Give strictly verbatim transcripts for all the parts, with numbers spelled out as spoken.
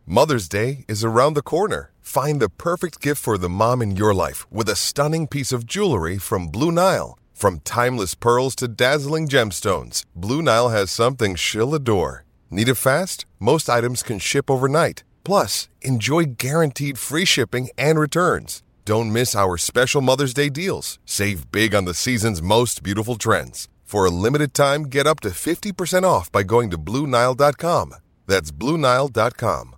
Mother's Day is around the corner. Find the perfect gift for the mom in your life with a stunning piece of jewelry from Blue Nile. From timeless pearls to dazzling gemstones, Blue Nile has something she'll adore. Need it fast? Most items can ship overnight. Plus, enjoy guaranteed free shipping and returns. Don't miss our special Mother's Day deals. Save big on the season's most beautiful trends. For a limited time, get up to fifty percent off by going to Blue Nile dot com. That's Blue Nile dot com.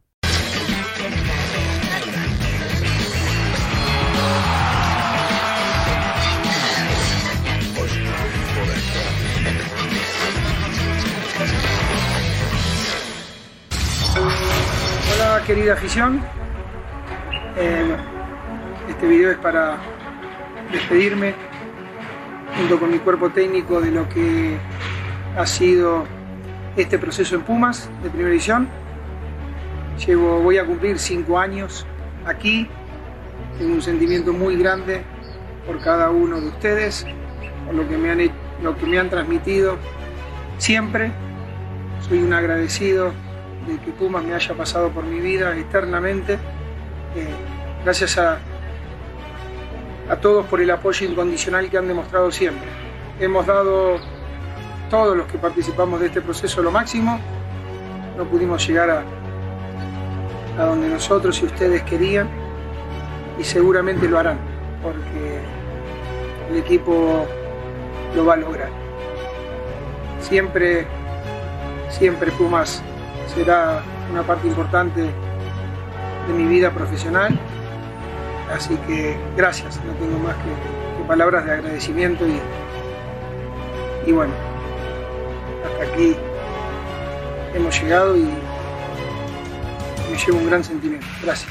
Hola querida afición, eh, este video es para despedirme junto con mi cuerpo técnico de lo que ha sido este proceso en Pumas de primera división. Llevo, voy a cumplir cinco años aquí, tengo un sentimiento muy grande por cada uno de ustedes, por lo que me han, lo que me han transmitido siempre. Soy un agradecido de que Pumas me haya pasado por mi vida eternamente. Eh, gracias a, a todos por el apoyo incondicional que han demostrado siempre. Hemos dado, todos los que participamos de este proceso, lo máximo. No pudimos llegar a, a donde nosotros y ustedes querían, y seguramente lo harán, porque el equipo lo va a lograr. Siempre, siempre Pumas será una parte importante de mi vida profesional, así que gracias, no tengo más que, que palabras de agradecimiento y, y bueno, hasta aquí hemos llegado y me llevo un gran sentimiento. Gracias.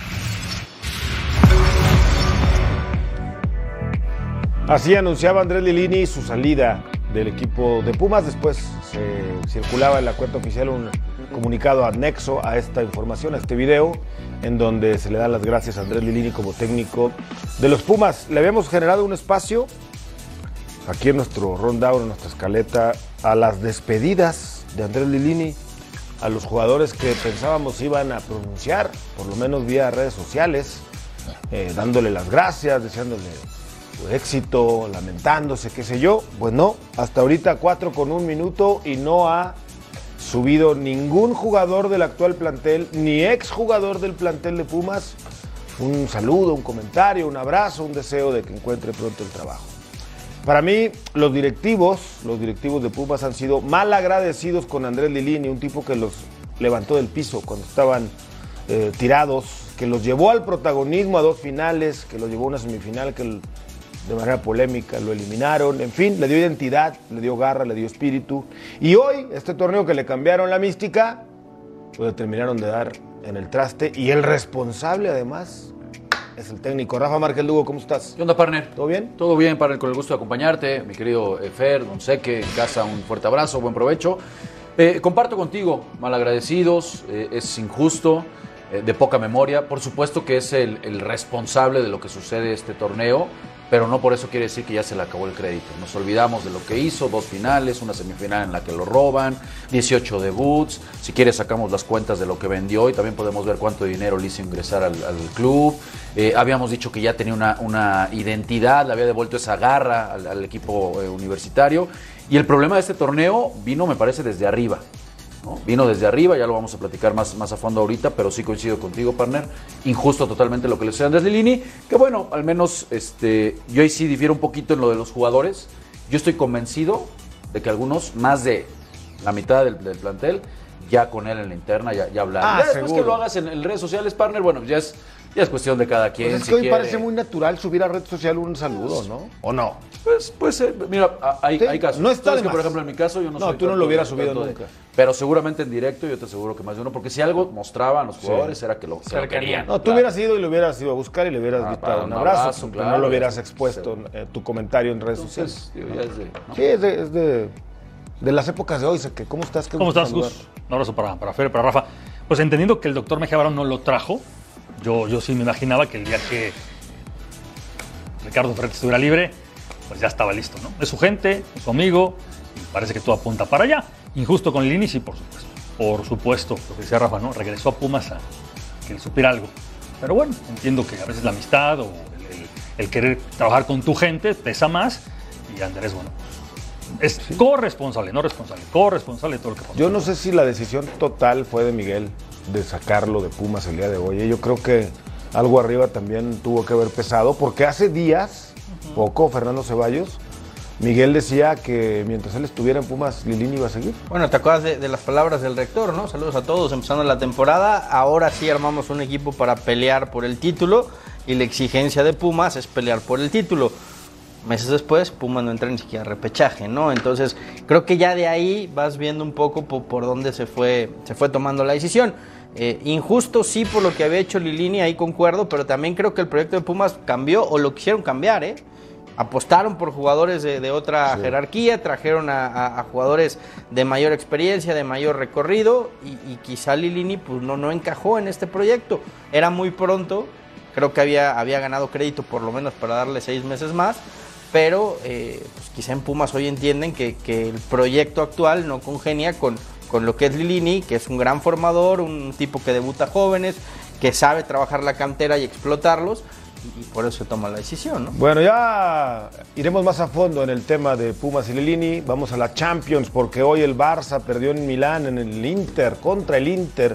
Así anunciaba Andrés Lilini su salida del equipo de Pumas. Después se circulaba en la cuenta oficial un comunicado anexo a esta información, a este video, en donde se le da las gracias a Andrés Lilini como técnico de los Pumas. Le habíamos generado un espacio aquí en nuestro rundown, en nuestra escaleta, a las despedidas de Andrés Lilini, a los jugadores que pensábamos iban a pronunciar, por lo menos vía redes sociales, eh, dándole las gracias, deseándole éxito, lamentándose, qué sé yo. Pues no, hasta ahorita cuatro con un minuto y no ha subido ningún jugador del actual plantel, ni exjugador del plantel de Pumas, un saludo, un comentario, un abrazo, un deseo de que encuentre pronto el trabajo. Para mí, los directivos, los directivos de Pumas han sido mal agradecidos con Andrés Lilini, un tipo que los levantó del piso cuando estaban eh, tirados, que los llevó al protagonismo a dos finales, que los llevó a una semifinal que de manera polémica lo eliminaron, en fin, le dio identidad, le dio garra, le dio espíritu. Y hoy, este torneo que le cambiaron la mística, lo determinaron de dar en el traste, y el responsable además es el técnico. Rafa Márquez Lugo, ¿cómo estás? ¿Qué onda, partner? ¿Todo bien? Todo bien, partner, con el gusto de acompañarte. Mi querido Fer, Don Seque, en casa, un fuerte abrazo, buen provecho. Eh, comparto contigo, malagradecidos, eh, es injusto, eh, de poca memoria. Por supuesto que es el, el responsable de lo que sucede este torneo, pero no por eso quiere decir que ya se le acabó el crédito. Nos olvidamos de lo que hizo, dos finales, una semifinal en la que lo roban, dieciocho debuts. Si quieres sacamos las cuentas de lo que vendió y también podemos ver cuánto dinero le hizo ingresar al, al club. Eh, habíamos dicho que ya tenía una, una identidad, le había devuelto esa garra al, al equipo eh, universitario. Y el problema de este torneo vino, me parece, desde arriba, ¿no? Vino desde arriba, ya lo vamos a platicar más, más a fondo ahorita, pero sí coincido contigo, partner. Injusto totalmente lo que le sucede a Andrés Lilini, que bueno, al menos este, yo ahí sí difiero un poquito en lo de los jugadores. Yo estoy convencido de que algunos, más de la mitad del, del plantel, ya con él en la interna, ya, ya hablaron. Ah, ya después seguro. que lo hagas en, en redes sociales, partner, bueno, ya es, ya es cuestión de cada quien. Pues es si que hoy quiere. parece muy natural subir a red social un saludo, ¿no? ¿O no? Pues, pues eh, mira, hay, Sí, hay casos. no está Sabes de que, más. por ejemplo, en mi caso, yo no No, soy tú no tanto lo hubieras de- subido tanto de- nunca. Pero seguramente en directo, yo te aseguro que más de uno, porque si algo mostraban los jugadores era que lo, que lo querían. No, tú Claro. hubieras ido y lo hubieras ido a buscar y le hubieras Ah, dado para un un abrazo, abrazo, pero claro. no lo hubieras expuesto eh, tu comentario en redes sociales. Entonces, digo, ya es de, ¿no? Sí, es de, es de, de las épocas de hoy. Sé que, ¿cómo estás? Qué ¿Cómo gusto estás, Gus? saludar. Un abrazo para, para Fer, para Rafa. Pues entendiendo que el doctor Mejía Barón no lo trajo, yo, yo sí me imaginaba que el día que Ricardo Ferretti estuviera libre, pues ya estaba listo, ¿no? Es su gente, es su amigo, y parece que todo apunta para allá. Injusto con Lilini, sí, por supuesto. Por supuesto, lo que decía Rafa, ¿no? Regresó a Pumas a, que él supiera algo. Pero bueno, entiendo que a veces la amistad o el, el, el querer trabajar con tu gente pesa más. Y Andrés, bueno, es sí. corresponsable, no responsable, corresponsable de todo lo que pasó. Yo no sé si la decisión total fue de Miguel de sacarlo de Pumas el día de hoy. Yo creo que algo arriba también tuvo que haber pesado, porque hace días, uh-huh. poco, Fernando Ceballos, Miguel decía que mientras él estuviera en Pumas, Lilini iba a seguir. Bueno, te acuerdas de, de las palabras del rector, ¿no? Saludos a todos, empezando la temporada. Ahora sí armamos un equipo para pelear por el título y la exigencia de Pumas es pelear por el título. Meses después, Pumas no entra ni siquiera a repechaje, ¿no? Entonces, creo que ya de ahí vas viendo un poco por, por dónde se fue, se fue tomando la decisión. Eh, injusto sí por lo que había hecho Lilini, ahí concuerdo, pero también creo que el proyecto de Pumas cambió o lo quisieron cambiar, ¿eh? Apostaron por jugadores de, de otra sí. jerarquía, trajeron a, a, a jugadores de mayor experiencia, de mayor recorrido y, y quizá Lilini pues no, no encajó en este proyecto. Era muy pronto, creo que había, había ganado crédito por lo menos para darle seis meses más, pero eh, pues quizá en Pumas hoy entienden que, que el proyecto actual no congenia con, con lo que es Lilini, que es un gran formador, un tipo que debuta jóvenes, que sabe trabajar la cantera y explotarlos, y por eso se toma la decisión, ¿no? Bueno, ya iremos más a fondo en el tema de Pumas y Lilini. Vamos a la Champions, porque hoy el Barça perdió en Milán, en el Inter, contra el Inter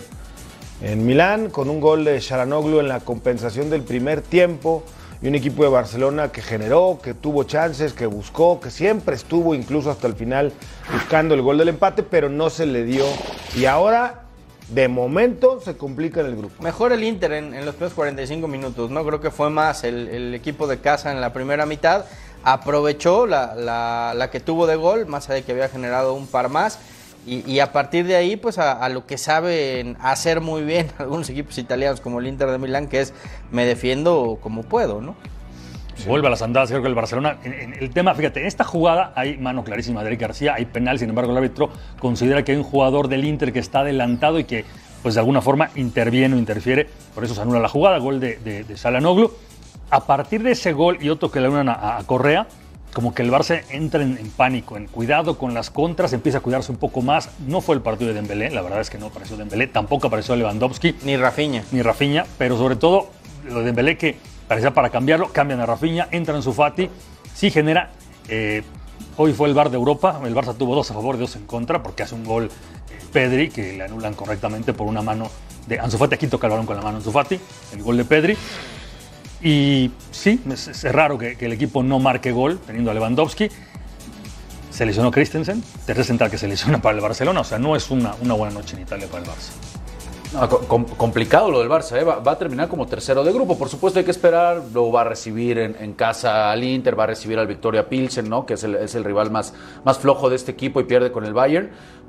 en Milán, con un gol de Çalhanoğlu en la compensación del primer tiempo, y un equipo de Barcelona que generó, que tuvo chances, que buscó, que siempre estuvo incluso hasta el final buscando el gol del empate, pero no se le dio. Y ahora, de momento, se complica en el grupo. Mejor el Inter en, en los primeros cuarenta y cinco minutos, ¿no? Creo que fue más el, el equipo de casa en la primera mitad. Aprovechó la, la, la que tuvo de gol, más allá de que había generado un par más. Y, y a partir de ahí, pues a, a lo que saben hacer muy bien algunos equipos italianos como el Inter de Milán, que es me defiendo como puedo, ¿no? Sí. Vuelve a las andadas, creo que el Barcelona. En, en el tema, fíjate, en esta jugada hay mano clarísima de Eric García, hay penal, sin embargo el árbitro considera que hay un jugador del Inter que está adelantado y que pues de alguna forma interviene o interfiere, por eso se anula la jugada, gol de, de, de Çalhanoğlu. A partir de ese gol y otro que le anulan a, a Correa, como que el Barça entra en, en pánico, en cuidado con las contras, empieza a cuidarse un poco más. No fue el partido de Dembélé, la verdad es que no apareció Dembélé, tampoco apareció Lewandowski. Ni Rafinha. Ni Rafinha, pero sobre todo lo de Dembélé que parecía para cambiarlo, cambian a Rafinha, entra Ansu Fati, sí genera, eh, hoy fue el V A R de Europa, el Barça tuvo dos a favor, dos en contra, porque hace un gol eh, Pedri, que le anulan correctamente por una mano de Ansu Fati, aquí toca el balón con la mano Ansu Fati, el gol de Pedri. Y sí, es, es raro que, que el equipo no marque gol teniendo a Lewandowski. Se lesionó Christensen, tercer central que se lesiona para el Barcelona, o sea, no es una, una buena noche en Italia para el Barça. No, com- complicado lo del Barça, ¿eh? va, va a terminar como tercero de grupo, por supuesto hay que esperar, luego va a recibir en, en casa al Inter, va a recibir al Victoria Pilsen, ¿no? Que es el, es el rival más, más flojo de este equipo y pierde con el Bayern,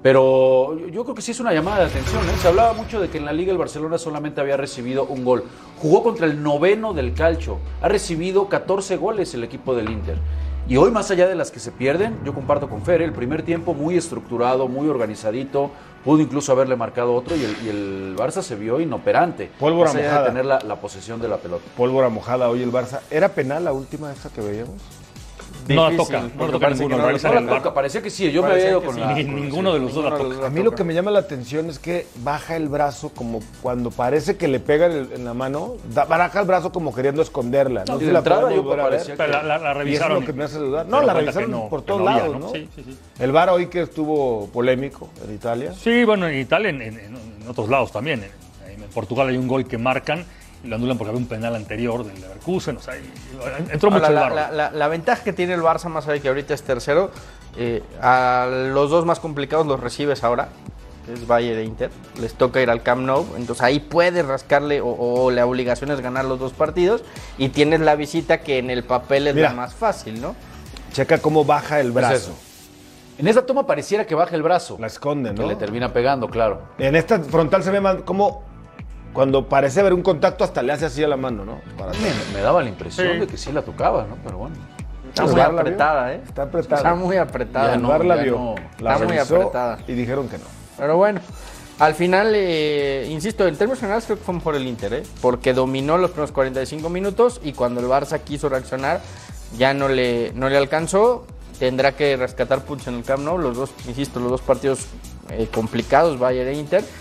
pero yo creo que sí es una llamada de atención, ¿eh? Se hablaba mucho de que en la Liga el Barcelona solamente había recibido un gol, jugó contra el noveno del Calcio, ha recibido catorce goles el equipo del Inter. Y hoy, más allá de las que se pierden, yo comparto con Fer, el primer tiempo muy estructurado, muy organizadito, pudo incluso haberle marcado otro y el, y el Barça se vio inoperante. Pólvora más allá mojada. de tener la, la posesión de la pelota. Pólvora mojada hoy el Barça. ¿Era penal la última esa que veíamos? No la Difícil, toca, no porque la toca parece ninguno. que no revisa la el No la V A R. toca, parecía que sí, yo me Parecía había ido que con sí. la... Ni- con- ninguno de los dos la Ninguno de toca. los A mí lo que me llama la atención es que baja el brazo como cuando parece que le pega en, en la mano, da, baja el brazo como queriendo esconderla. No, No, sé de si la entrada podemos yo volver a ver. parecía Pero la, la- la Y eso es revisaron. lo que me hace dudar. se No, dan la cuenta revisaron que no, por que todos no había, lados, ¿no? ¿no? Sí, sí, sí. El V A R hoy que estuvo polémico en Italia. Sí, bueno, en Italia, en, en- en otros lados también. En, en Portugal hay un gol que marcan y lo anulan porque había un penal anterior del Leverkusen. O sea, y- entró mucho Ahora, el la, V A R. la, la, la ventaja que tiene el Barça, más allá de que ahorita es tercero, eh, a los dos más complicados los recibes ahora, que es Bayern e Inter. Les toca ir al Camp Nou, entonces ahí puedes rascarle o, o la obligación es ganar los dos partidos y tienes la visita que en el papel es Mira. la más fácil, ¿no? Checa cómo baja el brazo. eso. En esa toma pareciera que baja el brazo. La esconde, Que ¿no? le termina pegando, claro. En esta frontal se ve más como cuando parece haber un contacto hasta le hace así a la mano, ¿no? Para atrás. Me, me daba la impresión Sí. de que sí la tocaba, ¿no? Pero bueno. Está ¿El muy V A R la vio? apretada, ¿eh? Está apretada. Está muy apretada. Ya El no, V A R la ya vio, no. la Está muy revisó apretada. y dijeron que no. Pero bueno, al final, eh, insisto, en términos generales creo que fue mejor el Inter, ¿eh? Porque dominó los primeros cuarenta y cinco minutos y cuando el Barça quiso reaccionar ya no le, no le alcanzó. Tendrá que rescatar puntos en el Camp Nou, los dos, insisto, los dos partidos eh, complicados, Bayern e Inter.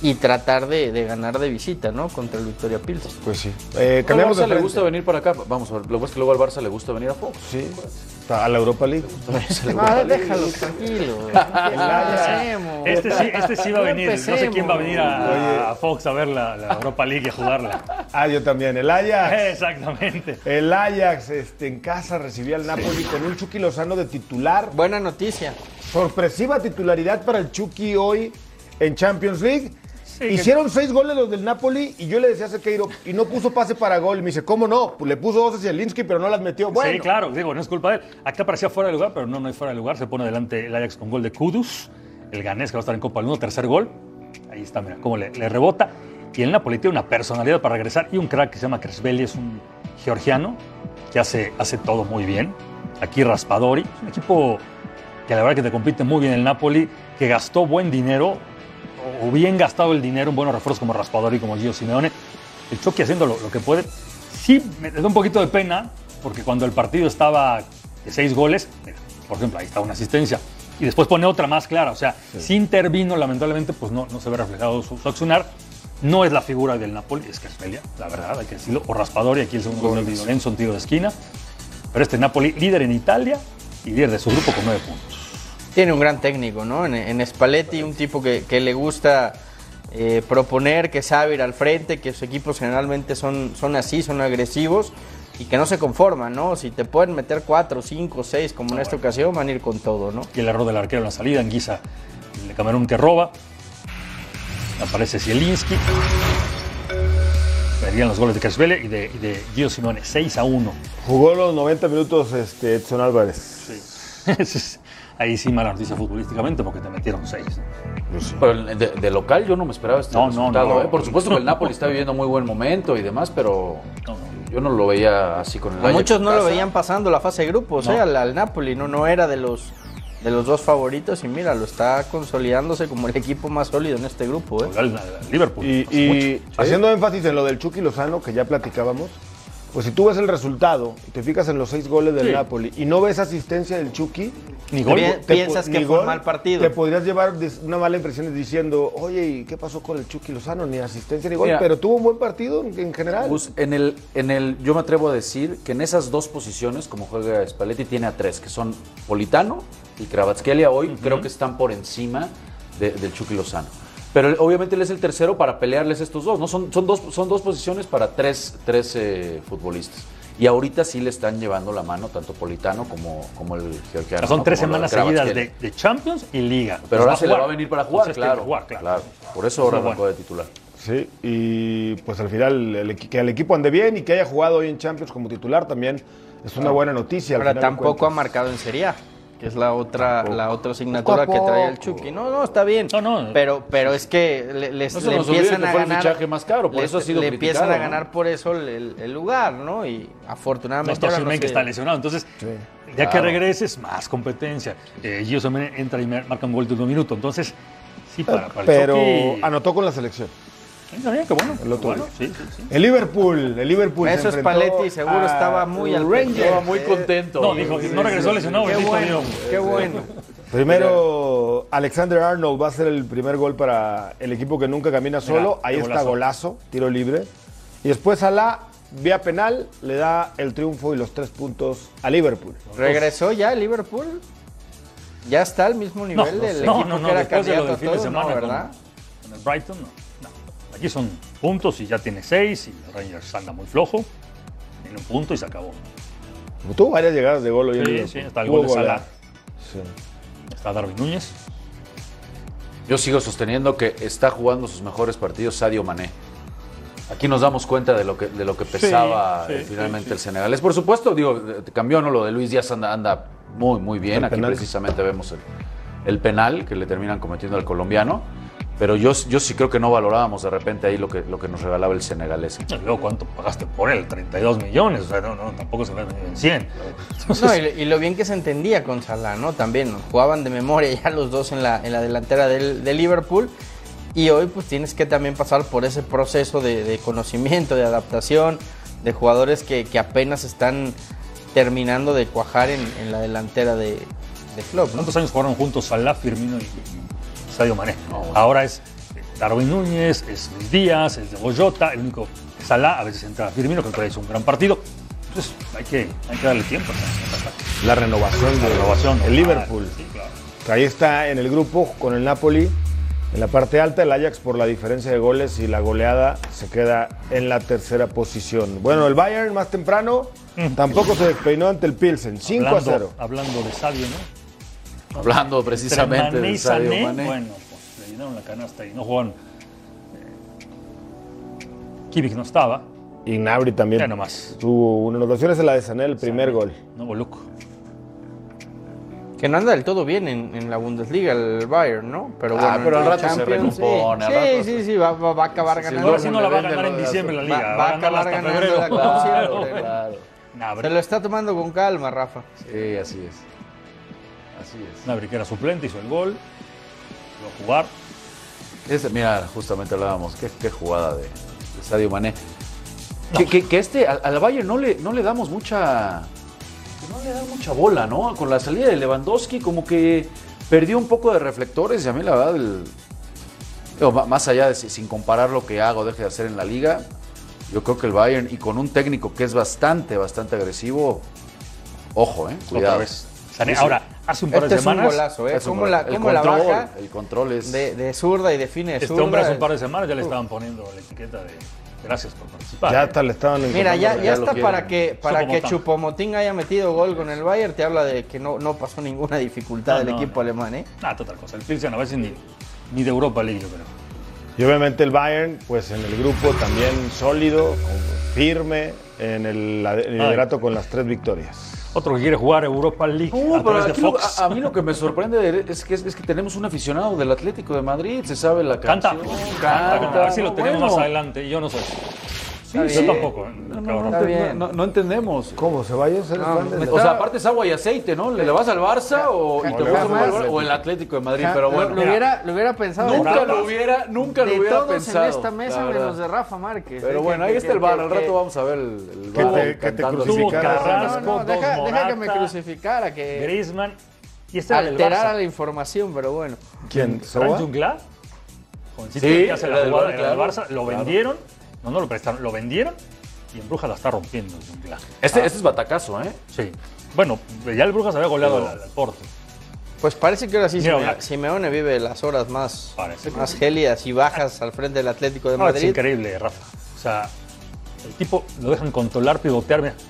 y tratar de, de ganar de visita, ¿no? Contra el Victoria Pilsen. Pues sí. Eh, Al cambiamos de Barça le frente. gusta venir para acá. Vamos a ver, lo que es que luego al Barça le gusta venir a Fox. Sí. A la Europa League. Ah, déjalo tranquilo. Empecemos. Este sí, este sí va a venir. No sé Empecemos. quién va a venir a, a Fox a ver la, la Europa League y a jugarla. Ah, yo también. El Ajax. Exactamente. El Ajax este, en casa recibía al Napoli con un Chucky Lozano de titular. Buena noticia. Sorpresiva titularidad para el Chucky hoy en Champions League. Sí, Hicieron seis goles los del Napoli y yo le decía a Sequeiro, y no puso pase para gol. Y me dice, ¿cómo no? Pues le puso dos a Zielinski, pero no las metió. Bueno, Sí, claro, digo, no es culpa de él. Acá parecía fuera de lugar, pero no, no hay fuera de lugar. Se pone delante el Ajax con gol de Kudus, el ganés que va a estar en Copa del Mundo, tercer gol. Ahí está, mira, cómo le, le rebota. Y el Napoli tiene una personalidad para regresar y un crack que se llama Kresveli, es un georgiano que hace, hace todo muy bien. Aquí Raspadori, es un equipo que la verdad que te compite muy bien el Napoli, que gastó buen dinero, o bien gastado el dinero en buenos refuerzos como Raspadori, como Gio Simeone. El Chucky haciendo lo, lo que puede. Sí, me da un poquito de pena, porque cuando el partido estaba de seis goles, mira, por ejemplo, ahí está una asistencia, y después pone otra más clara. O sea, sí. si intervino, lamentablemente, pues no, no se ve reflejado su, su accionar. No es la figura del Napoli, es Kresveli, la verdad, hay que decirlo. O Raspadori, aquí el segundo gol de Di Lorenzo, un tiro de esquina. Pero este Napoli, líder en Italia y líder de su grupo con nueve puntos. Tiene un gran técnico, ¿no? En, en Spalletti, un tipo que, que le gusta eh, proponer, que sabe ir al frente, que sus equipos generalmente son, son así, son agresivos y que no se conforman, ¿no? Si te pueden meter cuatro, cinco, seis, como en esta ocasión, van a ir con todo, ¿no? Y el error del arquero en la salida, Anguissa, el de Camerún que roba. Aparece Zielinski. Verían los goles de Kresveli y de, y de Gio Simeone, seis a uno. Jugó los noventa minutos este, Edson Álvarez. Sí. Ahí sí mala noticia futbolísticamente porque te metieron seis. Sí. Pero de, de local yo no me esperaba este No, no, resultado. no. ¿eh? Por supuesto que el Napoli está viviendo muy buen momento y demás, pero No, no. yo no lo veía así con el A Ajax muchos en no lo casa. veían pasando la fase de grupos, No. ¿eh? Al, al Napoli, no, no era de los, de los dos favoritos y mira, lo está consolidándose como el equipo más sólido en este grupo, ¿eh? Al, al Liverpool. Y, hace y mucho. haciendo énfasis en lo del Chucky Lozano, que ya platicábamos, pues si tú ves el resultado y te fijas en los seis goles del Sí. Napoli y no ves asistencia del Chucky, Ni gol. Pi- te piensas po- que ni fue gol, mal partido. Te podrías llevar des- una mala impresión diciendo, oye, ¿y qué pasó con el Chucky Lozano? Ni asistencia ni gol, Mira, pero tuvo un buen partido en, en general. Gus, en el, en el, yo me atrevo a decir que en esas dos posiciones, como juega Spalletti, tiene a tres, que son Politano y Kvaratskhelia. Hoy uh-huh. creo que están por encima de, del Chucky Lozano. Pero él, obviamente él es el tercero para pelearles estos dos, ¿no? Son, son, dos, son dos posiciones para tres, tres eh, futbolistas. Y ahorita sí le están llevando la mano tanto Politano como, como el georgiano. Son ¿no? tres Como lo de semanas seguidas Kvaratskhelia. de, de Champions y Liga. Pero Pues ahora va se le jugar. va a venir para jugar, Entonces tiene claro, que jugar, claro. claro. Por eso ahora Eso es arrancó bueno. de titular. Sí, y pues al final el, equi- que el equipo ande bien y que haya jugado hoy en Champions como titular también es una buena noticia. al Ahora final de tampoco ha cuentas. marcado en Serie A, que es la otra, Tampoco. la otra asignatura Poco a que trae el poco. Chucky. No, no, está bien. No, no. Pero, pero es que le, les, No se le nos olvide empiezan que a fue el ganar. fichaje más caro, por le- eso ha sido le criticado, empiezan a ¿no? ganar por eso el, el- el lugar, ¿no? Y No afortunadamente está ahora Osimhen, no que se- está lesionado. Entonces, Sí. ya Claro. que regreses, más competencia. Eh, Gio Simeone entra y marca un gol de un minuto. Entonces, sí, para, para el Pero Chucky- anotó con la selección. Sí, está bien, qué bueno. El otro Bueno, día. sí, sí, sí. El Liverpool, el Liverpool se Eso es enfrentó Spalletti, seguro a estaba muy al Rangers. pendiente. Estaba muy contento. No, dijo, no regresó lesionado. Qué dijo, bueno, digo, qué bueno. Primero, Alexander Arnold va a ser el primer gol para el equipo que nunca camina solo. Mira, Ahí qué está, golazo. golazo, tiro libre. Y después Salah, vía penal, le da el triunfo y los tres puntos a Liverpool. ¿Regresó ya el Liverpool? ¿Ya está al mismo No, nivel del no, equipo no, no, que era después de lo candidato del a fin de todo? semana No, con- ¿verdad? con el Brighton, no, no. Aquí son puntos y ya tiene seis y el Rangers anda muy flojo. Tiene un punto y se acabó. Tuvo varias llegadas de gol hoy en Sí, Liverpool. sí, está el Tuvo gol de goleada. Salah. Sí. Está Darwin Núñez. Yo sigo sosteniendo que está jugando sus mejores partidos Sadio Mané. Aquí nos damos cuenta de lo que, de lo que pesaba sí, eh, finalmente sí, sí. el senegalés. Por supuesto, digo, eh, cambió, ¿no? Lo de Luis Díaz anda, anda muy, muy bien. El Aquí penal. precisamente vemos el, el penal que le terminan cometiendo al colombiano. Pero yo, yo sí creo que no valorábamos de repente ahí lo que, lo que nos regalaba el senegalés. Y luego, ¿cuánto pagaste por él? treinta y dos millones. O sea, no, no, tampoco se ve en cien. Entonces, No, y, y lo bien que se entendía con Salah, ¿no? También ¿no? jugaban de memoria ya los dos en la, en la delantera del, de Liverpool. Y hoy pues tienes que también pasar por ese proceso de, de conocimiento, de adaptación, de jugadores que, que apenas están terminando de cuajar en, en la delantera de, de club, ¿no? ¿cuántos años jugaron juntos Salah, Firmino y Sadio Mané? Ahora es Darwin Núñez, es Luis Díaz, es de Boyota, el único es Salah, a veces entra Firmino, que todavía hizo un gran partido. Entonces hay que, hay que darle tiempo. ¿No? La renovación La de renovación, el normal. Liverpool. Sí, claro. Ahí está en el grupo con el Napoli. En la parte alta, el Ajax por la diferencia de goles y la goleada se queda en la tercera posición. Bueno, el Bayern más temprano tampoco se despeinó ante el Pilsen. cinco a cero. Hablando, hablando de Sadio, ¿no? Hablando precisamente Entre Mané de y Sadio Sané, Mané. bueno, pues le dieron la canasta y no jugaron. Eh, Kivic no estaba, Y Gnabry también. ya nomás. Tuvo una anotación, es la de Sané, el primer Sané, gol. No, Boluco. Que no anda del todo bien en, en la Bundesliga el Bayern, ¿no? Pero bueno, Ah, pero al en rato se Champions, recompone, al Sí, rato sí, sí, sí, va, va- va a acabar Sí, sí, ganando. Ahora sí no la va a Vende ganar lo en de diciembre la Va- liga. va Va a a ganar acabar hasta ganando febrero. la Copa. Claro, Claro. claro. Gnabry, Se lo está tomando con calma, Rafa. Sí, así es. Así es. Gnabry, que era suplente, hizo el gol. Iba a jugar. Este, mira, justamente hablábamos, qué, qué jugada de, de Sadio Mané. Que, que, que este, al, al Bayern no le, no le damos mucha, no le da mucha bola, ¿no? Con la salida de Lewandowski como que perdió un poco de reflectores y a mí la verdad, el, digo, ma- más allá de si- sin comparar lo que hago o deje de hacer en la liga, yo creo que el Bayern y con un técnico que es bastante, bastante agresivo, ojo, ¿eh? Cuidado. Otra vez. Sané. Sí, sí. Ahora, hace un par Este de es un semanas. golazo, ¿eh? Es un Cómo gol. la, el cómo la control, baja el control es... de, de zurda y define de Este zurda. hombre hace un par de semanas ya le estaban poniendo la etiqueta de gracias por participar. Ya ¿eh? hasta le estaban Mira, ya, encontrando- ya lo está quieren. para que para que Choupo-Moting. Choupo-Moting haya metido gol con el Bayern, te habla de que no, no pasó ninguna dificultad No, del no, equipo no. alemán, ¿eh? Ah, total cosa. El Pilsen a veces ni, ni de Europa League, yo creo. Y obviamente el Bayern, pues en el grupo también sólido, con- firme, en el, la- el liderato con las tres victorias. Otro que quiere jugar Europa League No, a pero través de aquí lo- Fox. a, a mí lo que me sorprende es que, es que tenemos un aficionado del Atlético de Madrid, se sabe la Canta. canción. Canta, canta. A ver si lo no, tenemos bueno. más adelante. Yo no soy. Sí, yo sí. tampoco. ¿eh? No, no, Cabrón. no, Está no, bien. no- no entendemos. ¿Cómo? ¿Ceballos? ¿Eres No, fan de me la- O sea, aparte es agua y aceite, ¿no? ¿Le, le vas al Barça o, y te o le gusta vas al el, Atlético. o el Atlético de Madrid? Ja, Pero lo- bueno, lo, mira, hubiera, lo hubiera pensado. nunca de lo todos- hubiera, nunca lo de hubiera todos pensado. en esta mesa la verdad. menos de Rafa Márquez. Pero ¿eh? bueno, Que- ahí que- está el bar. que- Al rato que- vamos a ver el, el Que bar te- que te cantando Tuvo crucificaron. así. Carrasco, No, no, dos deja, deja que me Morata, crucificara, que Griezmann. Y este era del alterara Barça. la información, pero bueno. ¿Quién? Fran ¿Soba? Jungla, jovencito Sí, que hace era la del jugada, Barça, era del claro, Barça, lo claro. vendieron, no, no lo prestaron, lo vendieron y en Brujas la está rompiendo Jungla. Este, este es batacazo, ¿eh? Sí. Bueno, ya el Brujas había goleado Pero- al, al Porto. Pues parece que ahora sí Mira, Simea- Black. Simeone vive las horas más, Parece que más sí. gélidas y bajas al frente del Atlético de No, es Madrid. increíble, Rafa. O sea, el tipo lo dejan controlar, pivotear, mira.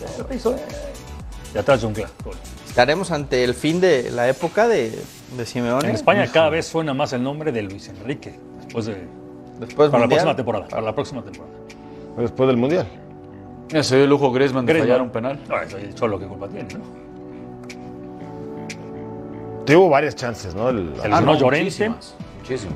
Y atrás Jungla. Gol. Estaremos ante el fin de la época de, de Simeone. En España cada vez suena más el nombre de Luis Enrique, después de, Después para la mundial. próxima temporada. Para la próxima temporada. Después del Mundial. Ya se dio el lujo Griezmann de Griezmann. fallar un penal. No, eso el Cholo, ¿qué culpa tiene? ¿No? Tuvo varias chances, ¿no? El- El Ah, no, no, Llorente. muchísimas, muchísimas.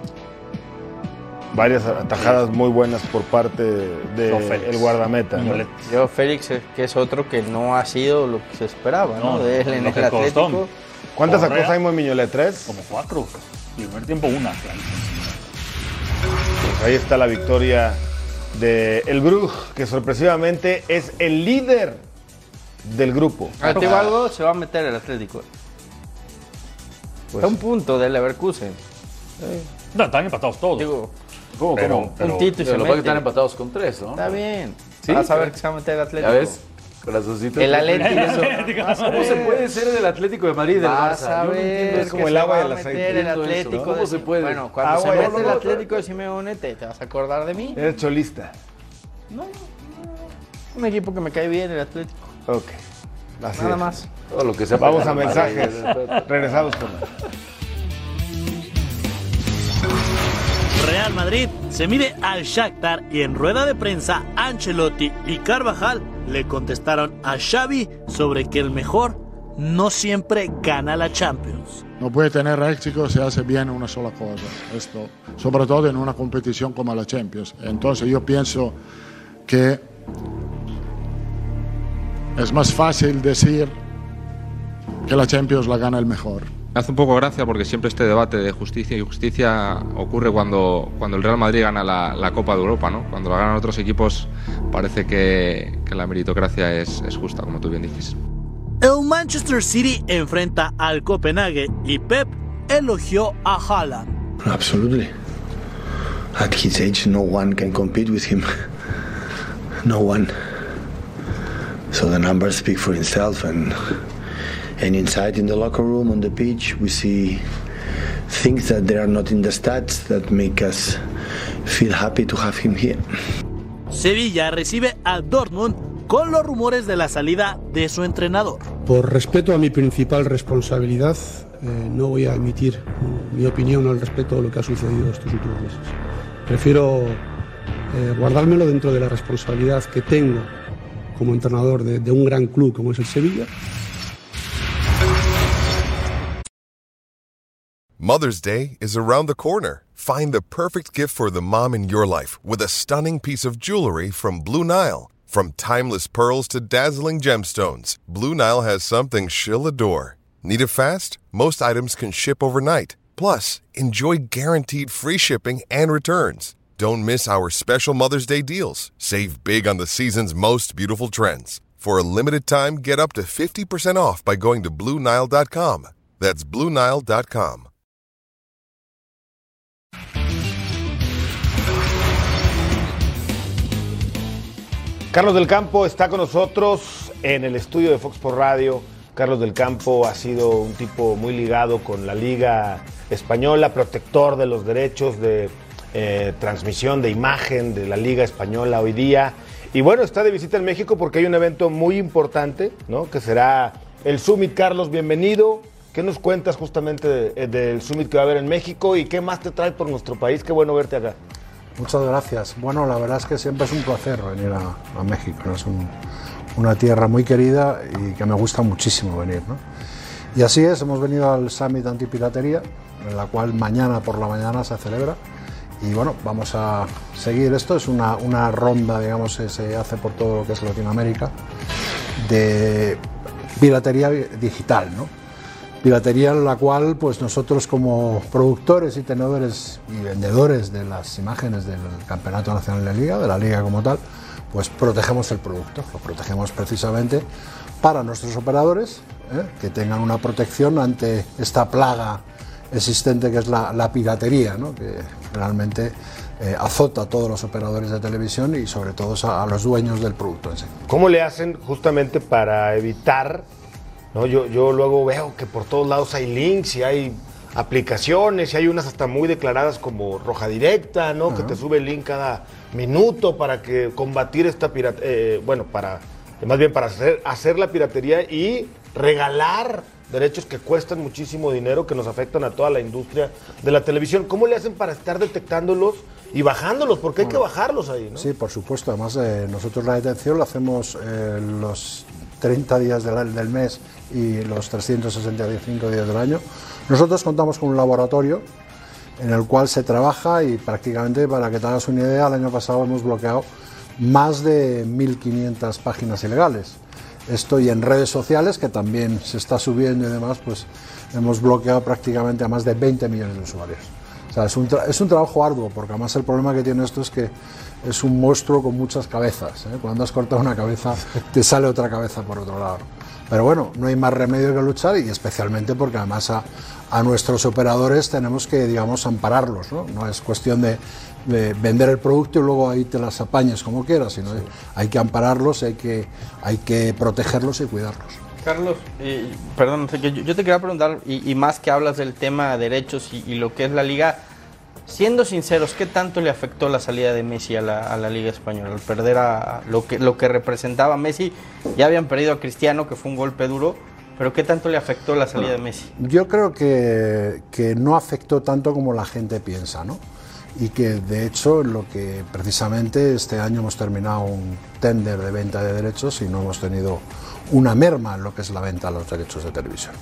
varias atajadas muy buenas por parte Joao Félix. del guardameta. ¿no? Mignolet. Yo, Félix, eh, que es otro que no ha sido lo que se esperaba, ¿no? No, de él en lo el que costó. Atlético. ¿Cuántas sacó Correa. Simon Mignolet? ¿Tres? Como cuatro. Y el primer tiempo una. clarísimo. Pues ahí está la victoria de el Brugge, que sorpresivamente es el líder del grupo. Ah, te digo algo, se va a meter el Atlético. Pues, a un punto del Leverkusen. No, están empatados todos. Digo, ¿Cómo, Pero- cómo? pero- puntito y Pero se lo que pasa es que mete. están empatados con tres, ¿no? Está bien. Sí, Vas a ver claro. que se va a meter el Atlético. ¿Ya ves? Corazoncito. El Atlético. ¿Cómo se puede ser del Atlético de Madrid y del Vas Barça? a Yo no entiendo ver es eso. como que el se agua y va el a aceite. meter el Entiendo eso, Atlético. ¿no? ¿Cómo de- se puede? Bueno, cuando Agua se y mete aceite. el Atlético de Simeone, te, te vas a acordar de mí. Eres cholista. Un equipo que me cae bien, el Atlético. Ok. Así Nada es. más. Todo lo que sea Vamos para a ganar. mensajes. Regresamos con más. Real Madrid se mide al Shakhtar y en rueda de prensa Ancelotti y Carvajal le contestaron a Xavi sobre que el mejor no siempre gana la Champions. No puede tener éxito si hace bien una sola cosa, esto, sobre todo en una competición como la Champions. Entonces yo pienso que es más fácil decir que la Champions la gana el mejor. Me hace un poco gracia porque siempre este debate de justicia y justicia ocurre cuando, cuando el Real Madrid gana la, la Copa de Europa, ¿no? Cuando la ganan otros equipos parece que, que la meritocracia es, es justa, como tú bien dices. El Manchester City enfrenta al Copenhague y Pep elogió a Haaland. Absolutely. at his age, no one can compete with him. No one. So the numbers speak for itself, and and inside in the locker room, on the pitch, we see things that they are not in the stats that make us feel happy to have him here. Sevilla recibe al Dortmund con los rumores de la salida de su entrenador. Por respeto a mi principal responsabilidad, eh, no voy a emitir mi opinión al respecto de lo que ha sucedido estos últimos meses. Prefiero eh, guardármelo dentro de la responsabilidad que tengo como entrenador de, de un gran club como es el Sevilla. Mother's Day is around the corner. Find the perfect gift for the mom in your life with a stunning piece of jewelry from Blue Nile. From timeless pearls to dazzling gemstones, Blue Nile has something she'll adore. Need it fast? Most items can ship overnight. Plus, enjoy guaranteed free shipping and returns. Don't miss our special Mother's Day deals. Save big on the season's most beautiful trends. For a limited time, get up to fifty percent off by going to Blue Nile dot com. That's Blue Nile dot com. Carlos del Campo está con nosotros en el estudio de Fox Sports Radio. Carlos del Campo ha sido un tipo muy ligado con la Liga Española, protector de los derechos de eh, transmisión de imagen de la Liga Española hoy día. Y bueno, está de visita en México porque hay un evento muy importante, ¿no? Que será el Summit. Carlos, bienvenido. ¿Qué nos cuentas justamente de, del Summit que va a haber en México y qué más te trae por nuestro país? Qué bueno verte acá. Muchas gracias. Bueno, la verdad es que siempre es un placer venir a, a México, ¿no? Es un, una tierra muy querida y que me gusta muchísimo venir, ¿no? Y así es, hemos venido al Summit Antipiratería, en la cual mañana por la mañana se celebra. Y bueno, vamos a seguir esto. Es una, una ronda, digamos, que se hace por todo lo que es Latinoamérica, de piratería digital, ¿no? Piratería en la cual pues nosotros como productores y tenedores y vendedores de las imágenes del Campeonato Nacional de Liga, de la Liga como tal, pues protegemos el producto, lo protegemos precisamente para nuestros operadores, ¿eh? que tengan una protección ante esta plaga existente que es la, la piratería, ¿no? Que realmente eh, azota a todos los operadores de televisión y sobre todo a, a los dueños del producto en sí. ¿Cómo le hacen justamente para evitar? No, yo, yo luego veo que por todos lados hay links y hay aplicaciones y hay unas hasta muy declaradas como Roja Directa, ¿no? Uh-huh. Que te sube el link cada minuto para que combatir esta piratería, eh, bueno, para, más bien para hacer, hacer la piratería y regalar derechos que cuestan muchísimo dinero, que nos afectan a toda la industria de la televisión. ¿Cómo le hacen para estar detectándolos y bajándolos? Porque hay bueno, que bajarlos ahí, ¿no? Sí, por supuesto. Además, eh, nosotros la detención la hacemos eh, los treinta días del, del mes y los trescientos sesenta y cinco días del año. Nosotros contamos con un laboratorio en el cual se trabaja y prácticamente, para que te hagas una idea, el año pasado hemos bloqueado más de mil quinientas páginas ilegales. Esto y en redes sociales, que también se está subiendo y demás, pues hemos bloqueado prácticamente a más de veinte millones de usuarios. O sea, es un, tra- es un trabajo arduo, porque además el problema que tiene esto es que es un monstruo con muchas cabezas, ¿eh? Cuando has cortado una cabeza, te sale otra cabeza por otro lado. Pero bueno, no hay más remedio que luchar y especialmente porque además a, a nuestros operadores tenemos que, digamos, ampararlos, ¿no? No es cuestión de, de vender el producto y luego ahí te las apañes como quieras, sino sí. hay que ampararlos, hay que, hay que protegerlos y cuidarlos. Carlos, eh, perdón, yo, yo te quería preguntar, y, y más que hablas del tema de derechos y, y lo que es la Liga, siendo sinceros, ¿qué tanto le afectó la salida de Messi a la, a la Liga Española? Al perder a lo que, lo que representaba Messi, ya habían perdido a Cristiano, que fue un golpe duro, pero ¿qué tanto le afectó la salida de Messi? Yo creo que, que no afectó tanto como la gente piensa, ¿no? Y que de hecho lo que precisamente este año hemos terminado un tender de venta de derechos y no hemos tenido una merma en lo que es la venta de los derechos de televisión.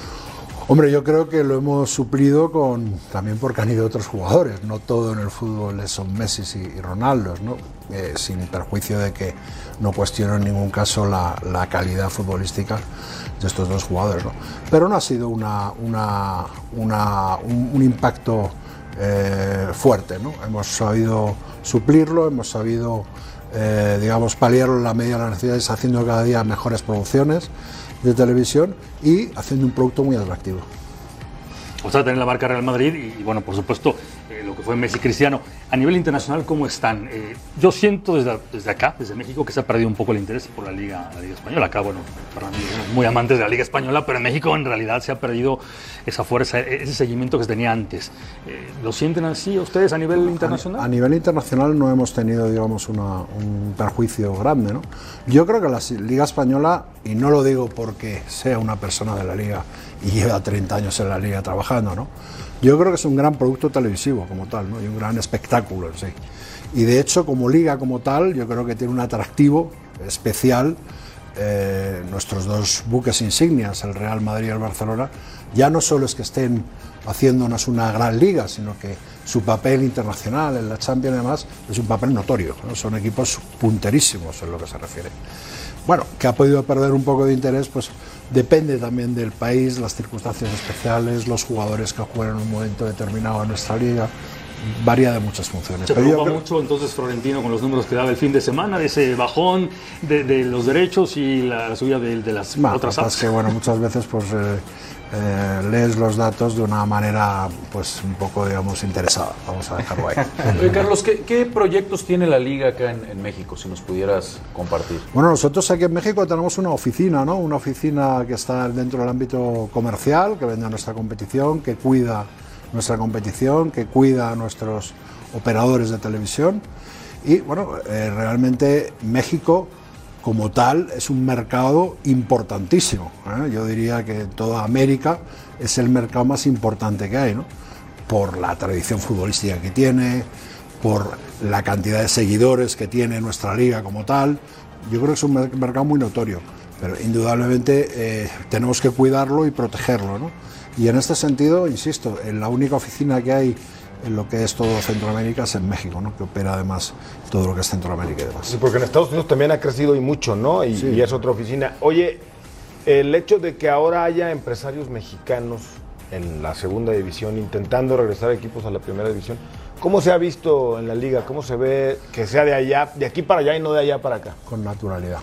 Hombre, yo creo que lo hemos suplido con, también porque han ido otros jugadores, no todo en el fútbol son Messi y, y Ronaldo, ¿no? Eh, sin perjuicio de que no cuestiono en ningún caso la, la calidad futbolística de estos dos jugadores, ¿no? Pero no ha sido una, una, una, un, un impacto eh, fuerte, ¿no? Hemos sabido suplirlo, hemos sabido, eh, digamos, paliarlo en la medida de las necesidades, haciendo cada día mejores producciones de televisión y haciendo un producto muy atractivo. O sea, tener la marca Real Madrid y, y bueno, por supuesto, eh, lo que fue Messi, Cristiano. A nivel internacional, ¿cómo están? Eh, yo siento desde, desde acá, desde México, que se ha perdido un poco el interés por la Liga, la Liga Española. Acá, bueno, para mí somos muy amantes de la Liga Española, pero en México en realidad se ha perdido esa fuerza, ese seguimiento que se tenía antes. Eh, ¿Lo sienten así ustedes a nivel internacional? A, a nivel internacional no hemos tenido, digamos, una, un perjuicio grande, ¿no? Yo creo que la Liga Española, y no lo digo porque sea una persona de la Liga y lleva treinta años en la Liga trabajando, ¿no? Yo creo que es un gran producto televisivo como tal, ¿no? Y un gran espectáculo en sí. Y de hecho, como liga como tal, yo creo que tiene un atractivo especial. Eh, nuestros dos buques insignias, el Real Madrid y el Barcelona, ya no solo es que estén haciéndonos una gran liga, sino que su papel internacional en la Champions además es un papel notorio, ¿no? Son equipos punterísimos en lo que se refiere. Bueno, que ha podido perder un poco de interés, pues depende también del país, las circunstancias especiales, los jugadores que juegan en un momento determinado en nuestra liga, varía de muchas funciones. Se Pero preocupa yo creo... mucho entonces Florentino con los números que daba el fin de semana, de ese bajón de, de los derechos y la, la subida de, de las bueno, otras apps. Es que bueno, muchas veces pues eh, eh, lees los datos de una manera pues un poco, digamos, interesada. Vamos a dejarlo ahí. Oye, Carlos, ¿qué, ¿qué proyectos tiene la Liga acá en, en México, si nos pudieras compartir? Bueno, nosotros aquí en México tenemos una oficina, ¿no? Una oficina que está dentro del ámbito comercial, que vende a nuestra competición, que cuida nuestra competición, que cuida a nuestros operadores de televisión. Y bueno, eh, realmente México como tal es un mercado importantísimo, ¿eh? Yo diría que toda América es el mercado más importante que hay, ¿no? Por la tradición futbolística que tiene, por la cantidad de seguidores que tiene nuestra liga como tal. Yo creo que es un mercado muy notorio, pero indudablemente eh, tenemos que cuidarlo y protegerlo, ¿no? Y en este sentido, insisto, en la única oficina que hay en lo que es todo Centroamérica es en México, ¿no? Que opera además todo lo que es Centroamérica y demás. Sí, porque en Estados Unidos también ha crecido y mucho, ¿no? Y, sí. y es otra oficina. Oye, el hecho de que ahora haya empresarios mexicanos en la segunda división intentando regresar equipos a la primera división, ¿cómo se ha visto en la liga? ¿Cómo se ve que sea de allá, de aquí para allá y no de allá para acá? Con naturalidad.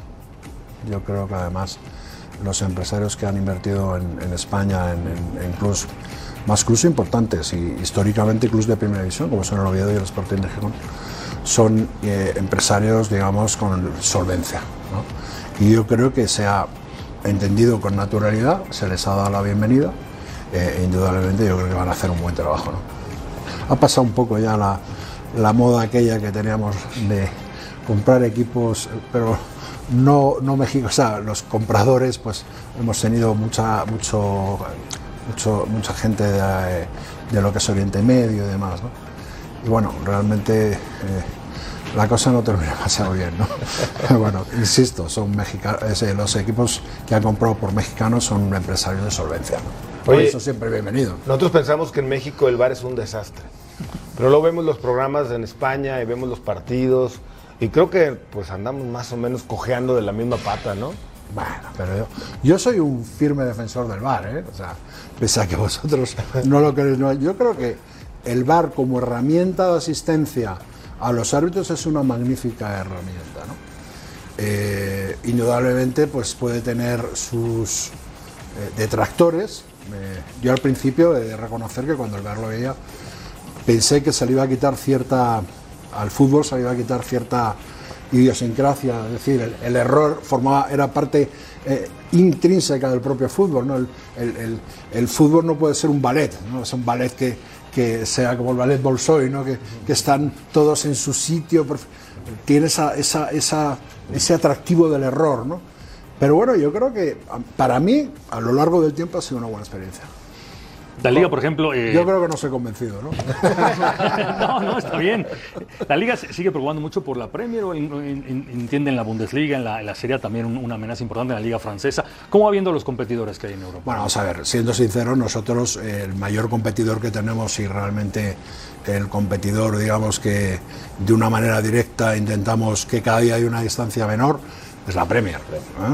Yo creo que además los empresarios que han invertido en, en España, en, en, en clubs, más clubs importantes y históricamente clubs de primera división, como son el Oviedo y el Sporting de Gijón, son eh, empresarios, digamos, con solvencia, ¿no? Y yo creo que se ha entendido con naturalidad, se les ha dado la bienvenida, eh, e indudablemente yo creo que van a hacer un buen trabajo, ¿no? Ha pasado un poco ya la, la moda aquella que teníamos de comprar equipos, pero no, no México, o sea, los compradores, pues hemos tenido mucha, mucho, mucho, mucha gente de, de lo que es Oriente Medio y demás, ¿no? Y bueno, realmente eh, la cosa no termina demasiado bien, ¿no? Bueno, insisto, son mexicanos, eh, los equipos que han comprado por mexicanos son empresarios de solvencia, ¿no? Por Oye, eso siempre bienvenido. Nosotros pensamos que en México el V A R es un desastre, pero luego vemos los programas en España y vemos los partidos y creo que pues andamos más o menos cojeando de la misma pata, ¿no? Bueno, pero yo, yo soy un firme defensor del V A R, ¿eh? O sea, pese a que vosotros no lo queréis, no, yo creo que el V A R como herramienta de asistencia a los árbitros es una magnífica herramienta, ¿no? Eh, indudablemente pues puede tener sus eh, detractores. Eh, yo al principio he de reconocer que cuando el V A R lo veía pensé que se le iba a quitar cierta, al fútbol se le iba a quitar cierta idiosincrasia, es decir, el, el error formaba, era parte eh, intrínseca del propio fútbol, ¿no? El, el, el, el fútbol no puede ser un ballet, ¿no? Es un ballet que, que sea como el ballet Bolshoi, ¿no? que, que están todos en su sitio, tiene esa, esa, esa, ese atractivo del error, ¿no? Pero bueno, yo creo que para mí, a lo largo del tiempo, ha sido una buena experiencia. La Liga, por ejemplo... Eh... Yo creo que no soy convencido, ¿no? no, no, está bien. La Liga sigue preocupando mucho por la Premier, o entienden la Bundesliga, en la, en la Serie A también una amenaza importante en la Liga Francesa. ¿Cómo va viendo los competidores que hay en Europa? Bueno, vamos a ver, siendo sinceros, nosotros eh, el mayor competidor que tenemos y realmente el competidor, digamos, que de una manera directa intentamos que cada día haya una distancia menor, es la Premier, ¿eh?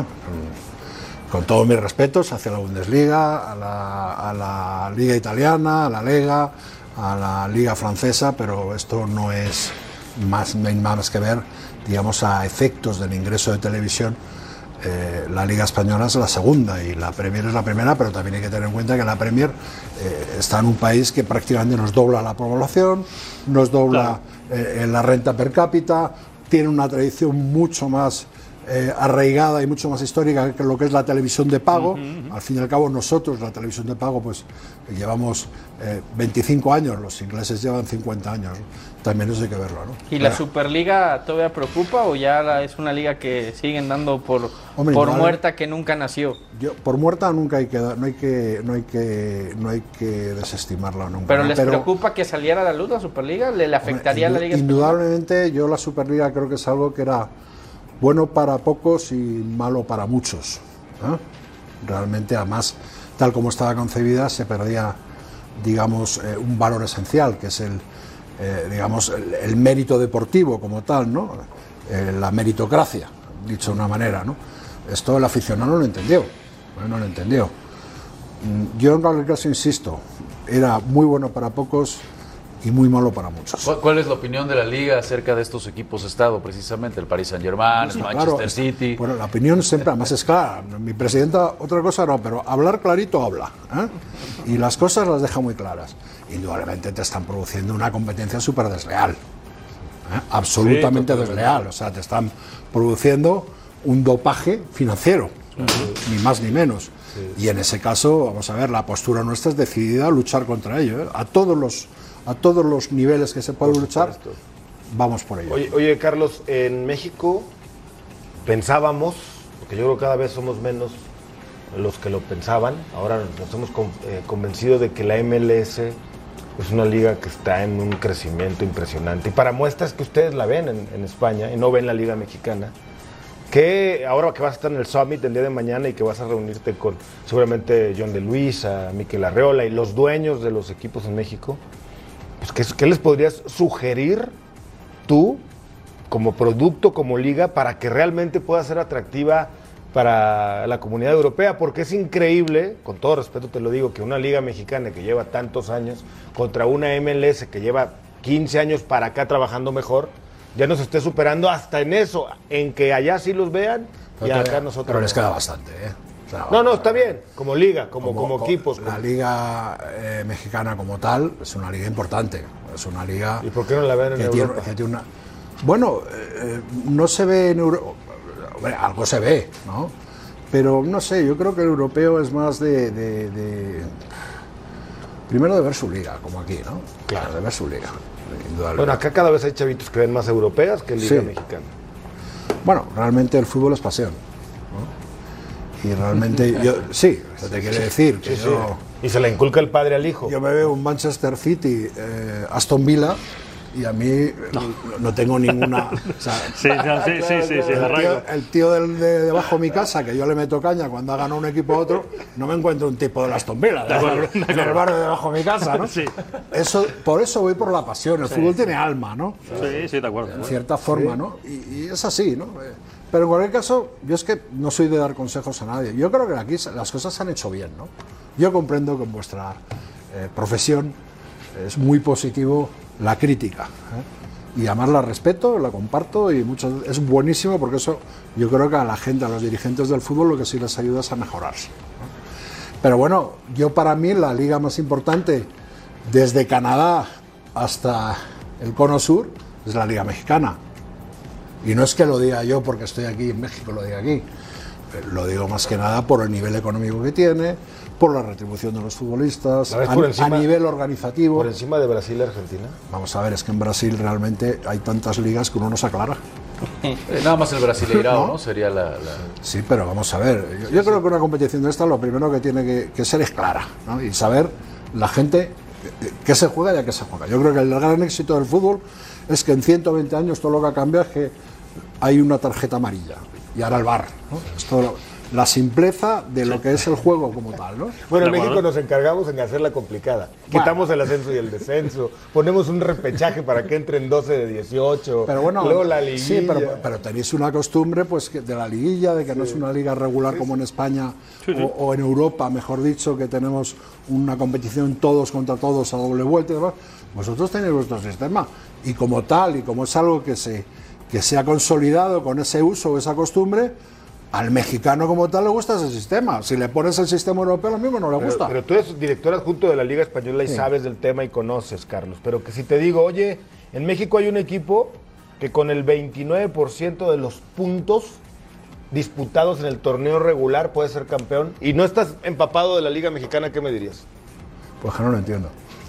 Con todos mis respetos hacia la Bundesliga, a la, a la Liga Italiana, a la Lega, a la Liga Francesa, pero esto no es más, no hay más que ver, digamos, a efectos del ingreso de televisión, Eh, la Liga Española es la segunda y la Premier es la primera, pero también hay que tener en cuenta que la Premier eh, está en un país que prácticamente nos dobla la población, nos dobla claro. eh, la renta per cápita, tiene una tradición mucho más eh, arraigada y mucho más histórica que lo que es la televisión de pago. Uh-huh, uh-huh. Al fin y al cabo nosotros la televisión de pago pues llevamos eh, veinticinco años, los ingleses llevan cincuenta años, ¿no? También eso hay que verlo, ¿no? ¿Y la Superliga todavía preocupa o ya la, es una liga que siguen dando por, Hombre, por no, muerta que nunca nació? Yo, por muerta nunca hay que no hay que no hay que no hay que desestimarla nunca. Pero ¿no? les Pero, preocupa que saliera a la luz la Superliga, le, le afectaría hombre, a la Liga indudablemente española? Yo la Superliga creo que es algo que era bueno para pocos y malo para muchos, ¿eh? Realmente, además, tal como estaba concebida, se perdía, digamos, eh, un valor esencial, que es el, eh, digamos, el, el mérito deportivo como tal, ¿no? Eh, la meritocracia, dicho de una manera, ¿no? Esto el aficionado no lo entendió, ¿eh? no lo entendió. Yo en cualquier caso insisto, era muy bueno para pocos y muy malo para muchos. ¿Cuál, ¿Cuál es la opinión de la Liga acerca de estos equipos estado, precisamente el Paris Saint-Germain, sí, el Manchester claro, City? Bueno, la opinión siempre, además es clara. Mi presidenta, otra cosa no, pero hablar clarito habla, ¿eh? Y las cosas las deja muy claras. Indudablemente te están produciendo una competencia súper desleal, ¿eh? Absolutamente sí, desleal. O sea, te están produciendo un dopaje financiero, uh-huh. ni más ni menos. Sí. Y en ese caso, vamos a ver, la postura nuestra es decidida a luchar contra ello, ¿eh? A todos los a todos los niveles que se puede luchar, vamos por ello. Oye, oye, Carlos, en México pensábamos, porque yo creo que cada vez somos menos los que lo pensaban, ahora nos hemos con, eh, convencido de que la M L S es una liga que está en un crecimiento impresionante. Y para muestras que ustedes la ven en, en España y no ven la Liga Mexicana, que ahora que vas a estar en el Summit el día de mañana y que vas a reunirte con seguramente John de Luisa, Mikel Arreola y los dueños de los equipos en México, pues ¿qué, ¿qué les podrías sugerir tú como producto, como liga, para que realmente pueda ser atractiva para la comunidad europea? Porque es increíble, con todo respeto te lo digo, que una liga mexicana que lleva tantos años contra una M L S que lleva quince años para acá trabajando mejor, ya nos esté superando hasta en eso, en que allá sí los vean y acá todavía, nosotros. Pero les queda bastante, ¿eh? O sea, no, no, está bien, como liga, como, como, como equipos. La como... liga eh, mexicana como tal es una liga importante, es una liga... ¿Y por qué no la ven en que Europa? Tiene, que tiene una... Bueno, eh, no se ve en Europa, algo se ve, ¿no? Pero no sé, yo creo que el europeo es más de... de, de... Primero de ver su liga, como aquí, ¿no? Claro, de ver su liga. Bueno, acá cada vez hay chavitos que ven más europeas que liga sí. mexicana. Bueno, realmente el fútbol es pasión, ¿no? Y realmente, yo, sí, se te quiere decir que sí, yo... Sí. Y se le inculca el padre al hijo. Yo me veo un Manchester City, eh, Aston Villa, y a mí no, no tengo ninguna... O sea, sí, no, sí, sí, sí, sí, el tío, el tío del, de debajo de mi casa, que yo le meto caña cuando ha ganado un equipo a otro, no me encuentro un tipo del Aston Villa, en el barrio de debajo de mi casa, ¿no? Sí. Eso, por eso voy por la pasión, el sí, fútbol sí. tiene alma, ¿no? Sí, sí, de acuerdo. En cierta forma, sí. ¿no? Y, y es así, ¿no? Pero en cualquier caso, yo es que no soy de dar consejos a nadie. Yo creo que aquí las cosas se han hecho bien, ¿no? Yo comprendo que en vuestra eh, profesión es muy positivo la crítica, ¿eh? Y además la respeto, la comparto y mucho, es buenísimo porque eso yo creo que a la gente, a los dirigentes del fútbol, lo que sí les ayuda es a mejorarse, ¿no? Pero bueno, yo para mí la liga más importante desde Canadá hasta el Cono Sur es la Liga Mexicana. Y no es que lo diga yo porque estoy aquí en México, lo diga aquí. Lo digo más que nada por el nivel económico que tiene, por la retribución de los futbolistas, a, encima, a nivel organizativo. ¿Por encima de Brasil y Argentina? Vamos a ver, es que en Brasil realmente hay tantas ligas que uno no se aclara. Eh, nada más el Brasileirao, ¿no? ¿no? Sería la, la... Sí, pero vamos a ver. Yo, yo creo que una competición de esta lo primero que tiene que, que ser es clara, ¿no? Y saber la gente qué se juega y a qué se juega. Yo creo que el gran éxito del fútbol es que en ciento veinte años todo lo que ha cambiado es que hay una tarjeta amarilla y ahora el V A R, ¿no? Esto, la simpleza de lo que es el juego como tal, ¿no? Bueno, en México nos encargamos en hacerla complicada. Bueno. Quitamos el ascenso y el descenso, ponemos un repechaje para que entren doce de dieciocho, pero bueno, luego la liguilla. Sí, pero, pero tenéis una costumbre pues que de la liguilla, de que sí. no es una liga regular sí, como en España sí, sí. O, o en Europa, mejor dicho, que tenemos una competición todos contra todos a doble vuelta y demás. Vosotros tenéis vuestro sistema y como tal, y como es algo que se, que se ha consolidado con ese uso o esa costumbre, Al mexicano como tal le gusta ese sistema. Si le pones el sistema europeo, lo mismo no le gusta. Pero, pero tú eres director adjunto de la Liga Española y sí. sabes del tema y conoces, Carlos. Pero que si te digo, oye, en México hay un equipo que con el veintinueve por ciento de los puntos disputados en el torneo regular puede ser campeón y no estás empapado de la Liga Mexicana, ¿qué me dirías? Pues que no lo entiendo.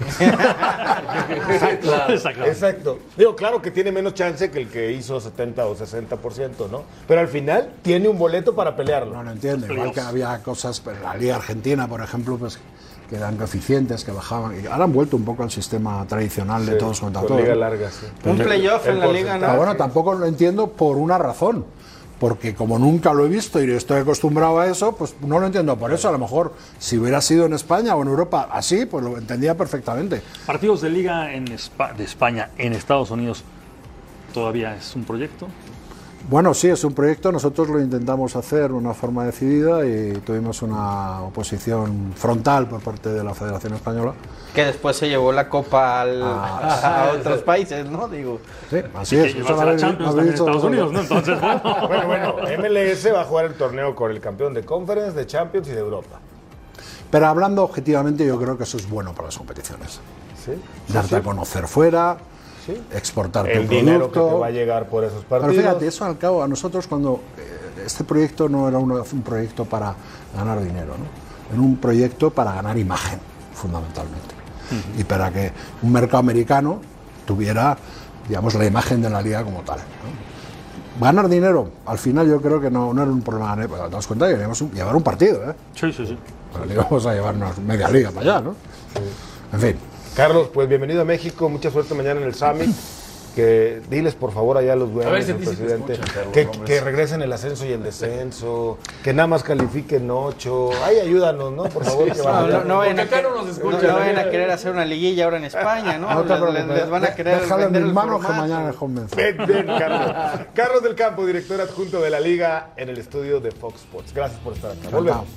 Exacto, exacto. Digo, claro que tiene menos chance que el que hizo setenta o sesenta por ciento, ¿no? Pero al final tiene un boleto para pelearlo. No lo entiendo. Igual que había cosas, pero la Liga Argentina, por ejemplo, pues que eran coeficientes, que bajaban. Y ahora han vuelto un poco al sistema tradicional sí, de todos contra todos. Liga larga, sí. Un playoff en la Liga, ¿no? Bueno, tampoco lo entiendo por una razón. Porque como nunca lo he visto y estoy acostumbrado a eso, pues no lo entiendo por eso. A lo mejor si hubiera sido en España o en Europa así, pues lo entendía perfectamente. ¿Partidos de liga en Espa- de España en Estados Unidos todavía es un proyecto? Bueno, sí, es un proyecto. Nosotros lo intentamos hacer de una forma decidida y tuvimos una oposición frontal por parte de la Federación Española. Que después se llevó la Copa al, ah, a otros países, ¿no? Digo. Sí, así es. Eso la Champions en Estados Unidos, ¿no? Entonces, bueno. bueno, bueno, M L S va a jugar el torneo con el campeón de Conference, de Champions y de Europa. Pero hablando objetivamente, yo creo que eso es bueno para las competiciones. Sí. Darte sí, a sí. conocer fuera. Sí. Exportar el tu dinero producto. que te va a llegar por esos partidos. Pero fíjate, eso al cabo, a nosotros cuando eh, este proyecto no era un, un proyecto para ganar dinero, ¿no? Era un proyecto para ganar imagen, fundamentalmente. Uh-huh. Y para que un mercado americano tuviera, digamos, la imagen de la liga como tal, ¿no? Ganar dinero, al final yo creo que no, no era un problema, ¿eh? Te das cuenta que queríamos un, llevar un partido, ¿eh? Sí, sí, sí. Pero íbamos a llevarnos media liga para allá, ¿no? Sí. En fin. Carlos, pues bienvenido a México, mucha suerte mañana en el Summit. Que diles por favor allá a los dueños, a ver si al presidente, escuchan, Carlos, que, que regresen el ascenso y el descenso, que nada más califiquen ocho. Ay, ayúdanos, ¿no? Por favor, sí, que van no, a... no, no, vayan a, acá no nos escuchan, no, no vayan a querer hacer una liguilla ahora en España, ¿no? no les, les van a querer déjale vender en mis el manos formato. que mañana les convenzo. Ven, ven, Carlos. Carlos del Campo, director adjunto de la Liga en el estudio de Fox Sports. Gracias por estar acá. Volvemos.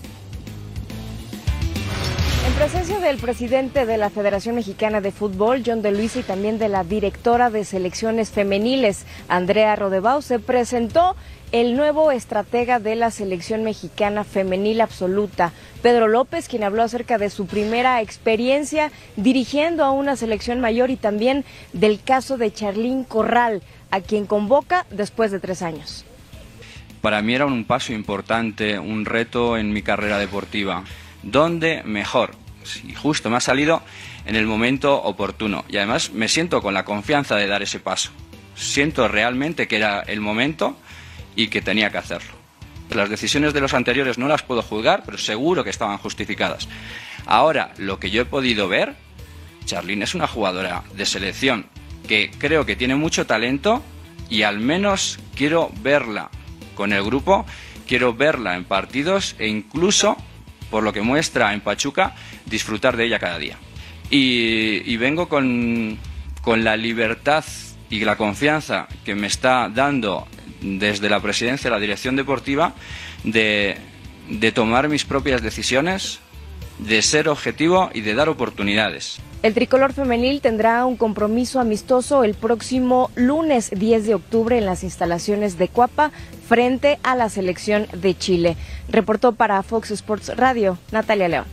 En presencia del presidente de la Federación Mexicana de Fútbol, John de Luisa, y también de la directora de selecciones femeniles, Andrea Rodebau, se presentó el nuevo estratega de la selección mexicana femenil absoluta, Pedro López, quien habló acerca de su primera experiencia dirigiendo a una selección mayor y también del caso de Charlín Corral, a quien convoca después de tres años. Para mí era un paso importante, un reto en mi carrera deportiva. ¿Dónde mejor? Si justo me ha salido en el momento oportuno y además me siento con la confianza de dar ese paso. Siento realmente que era el momento y que tenía que hacerlo. Las decisiones de los anteriores no las puedo juzgar, pero seguro que estaban justificadas. Ahora, lo que yo he podido ver, Charlín es una jugadora de selección que creo que tiene mucho talento y al menos quiero verla con el grupo, quiero verla en partidos e incluso, por lo que muestra en Pachuca, disfrutar de ella cada día. Y, y vengo con, con la libertad y la confianza que me está dando desde la presidencia, la dirección deportiva, de, de tomar mis propias decisiones, de ser objetivo y de dar oportunidades. El tricolor femenil tendrá un compromiso amistoso el próximo lunes diez de octubre en las instalaciones de Cuapa frente a la selección de Chile. Reportó para Fox Sports Radio, Natalia León.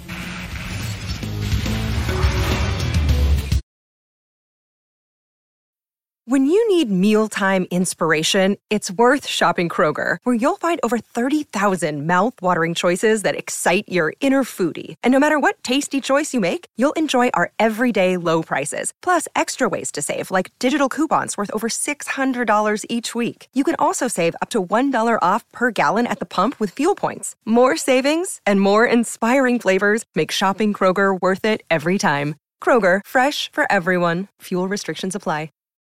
When you need mealtime inspiration, it's worth shopping Kroger, where you'll find over thirty thousand mouth-watering choices that excite your inner foodie. And no matter what tasty choice you make, you'll enjoy our everyday low prices, plus extra ways to save, like digital coupons worth over six hundred dollars each week. You can also save up to one dollar off per gallon at the pump with fuel points. More savings and more inspiring flavors make shopping Kroger worth it every time. Kroger, fresh for everyone. Fuel restrictions apply.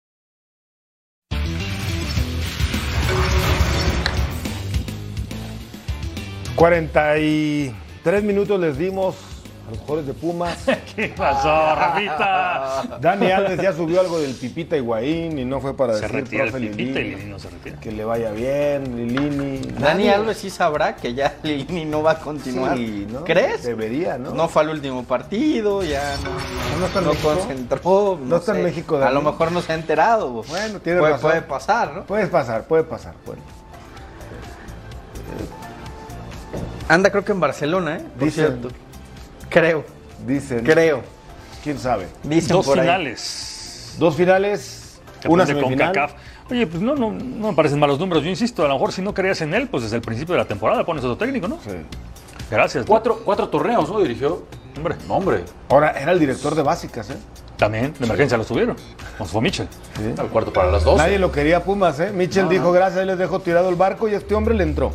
cuarenta y tres minutos les dimos a los jugadores de Pumas. ¿Qué pasó, Rafita? Dani Alves ya subió algo del Pipita Higuaín y no fue para se decir retira el profe Pipita Lilini, y Lilini no se retira. que le vaya bien, Lilini. Dani Alves sí sabrá que ya Lilini no va a continuar. Sí, ¿no? ¿Crees? Debería, ¿no? No fue al último partido, ya no, no, está en no México? concentró. No, No está sé. en México. A Dani. lo mejor no se ha enterado. Bueno, tiene puede, razón. puede pasar, ¿no? Puede pasar, puede pasar. Bueno. Anda creo que en Barcelona, ¿eh? Por Dicen. cierto. Creo. Dicen. Creo. ¿Quién sabe? Dicen Dos por ahí. finales. Dos finales, Que una aprende con semifinal. CACAF. Oye, pues no, no, no me parecen malos números. Yo insisto, a lo mejor si no creías en él, pues desde el principio de la temporada pones otro técnico, ¿no? Sí. Gracias. ¿no? Cuatro, cuatro torneos, ¿no? Dirigió. Hombre. No, hombre. Ahora, era el director de básicas, ¿eh? También, de emergencia lo tuvieron. Con fue Mitchell. Al cuarto para las doce. Nadie lo quería Pumas, ¿eh? Mitchell No, dijo, no. gracias, ahí les dejo tirado el barco y este hombre le entró.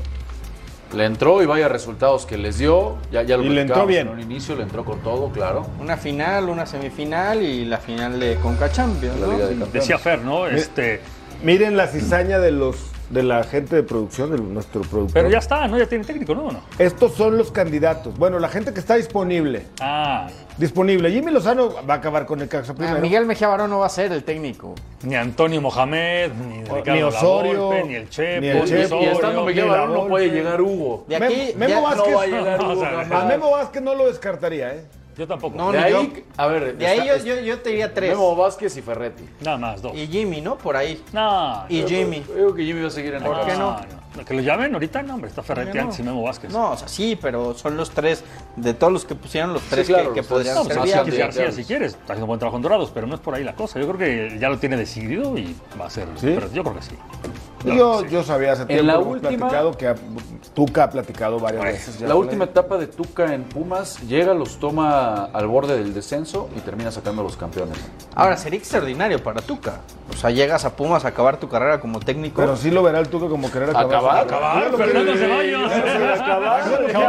Le entró y vaya resultados que les dio. Ya, ya lo Y le entró platicábamos bien. En un inicio le entró con todo, claro. Una final, una semifinal y la final de Conca Champions, La ¿no? Liga de Campeones. Decía Fer, ¿no? Este, Miren la cizaña de los de la gente de producción, de nuestro productor. pero ya está, ¿no? Ya tiene técnico, ¿no? ¿O no? Estos son los candidatos. Bueno, la gente que está disponible. Ah, Disponible. Jimmy Lozano va a acabar con el Caxa Ah, primero. Miguel Mejía Barón no va a ser el técnico. ni Antonio Mohamed, ni Ricardo ni Osorio, Lavolpe, ni el Chepo, ni el Chepo. Y estando Miguel ni la Barón no Volpe. puede llegar Hugo. De aquí, Memo, Memo ya- Vázquez, no va a llegar No, Hugo o sea, jamás. a Memo Vázquez no lo descartaría, ¿eh? yo tampoco. No, De no, ahí, yo- a ver, De ahí está- yo, yo, yo te diría tres. Memo Vázquez y Ferretti. Nada más, dos. Y Jimmy, ¿no? Por ahí. No, Y no, Jimmy. Yo creo que Jimmy va a seguir en ¿Por la qué casa. no? no. Que lo llamen ahorita, no, hombre, está Ferretti no? antes y Memo Vázquez. No, o sea, sí, pero son los tres, de todos los que pusieron, los tres claro, que, que los podrían No, tres. pues ser más Vázquez viables. García, si quieres, está haciendo buen trabajo en Dorados, pero no es por ahí la cosa. Yo creo que ya lo tiene decidido y va a ser. ¿Sí? Pero yo creo que sí. Yo, yo sabía hace tiempo la hemos última- platicado que a- Tuca ha platicado varias veces. ya La con última él. etapa de Tuca en Pumas llega, los toma al borde del descenso y termina sacando a los campeones. Ahora, sería extraordinario para Tuca. O sea, llegas a Pumas a acabar tu carrera como técnico. Pero sí lo verá el Tuca como querer acabar. ¿Acabar? Acabar, Ya lo Fernando quiere- Ceballos. ya quiere acabar.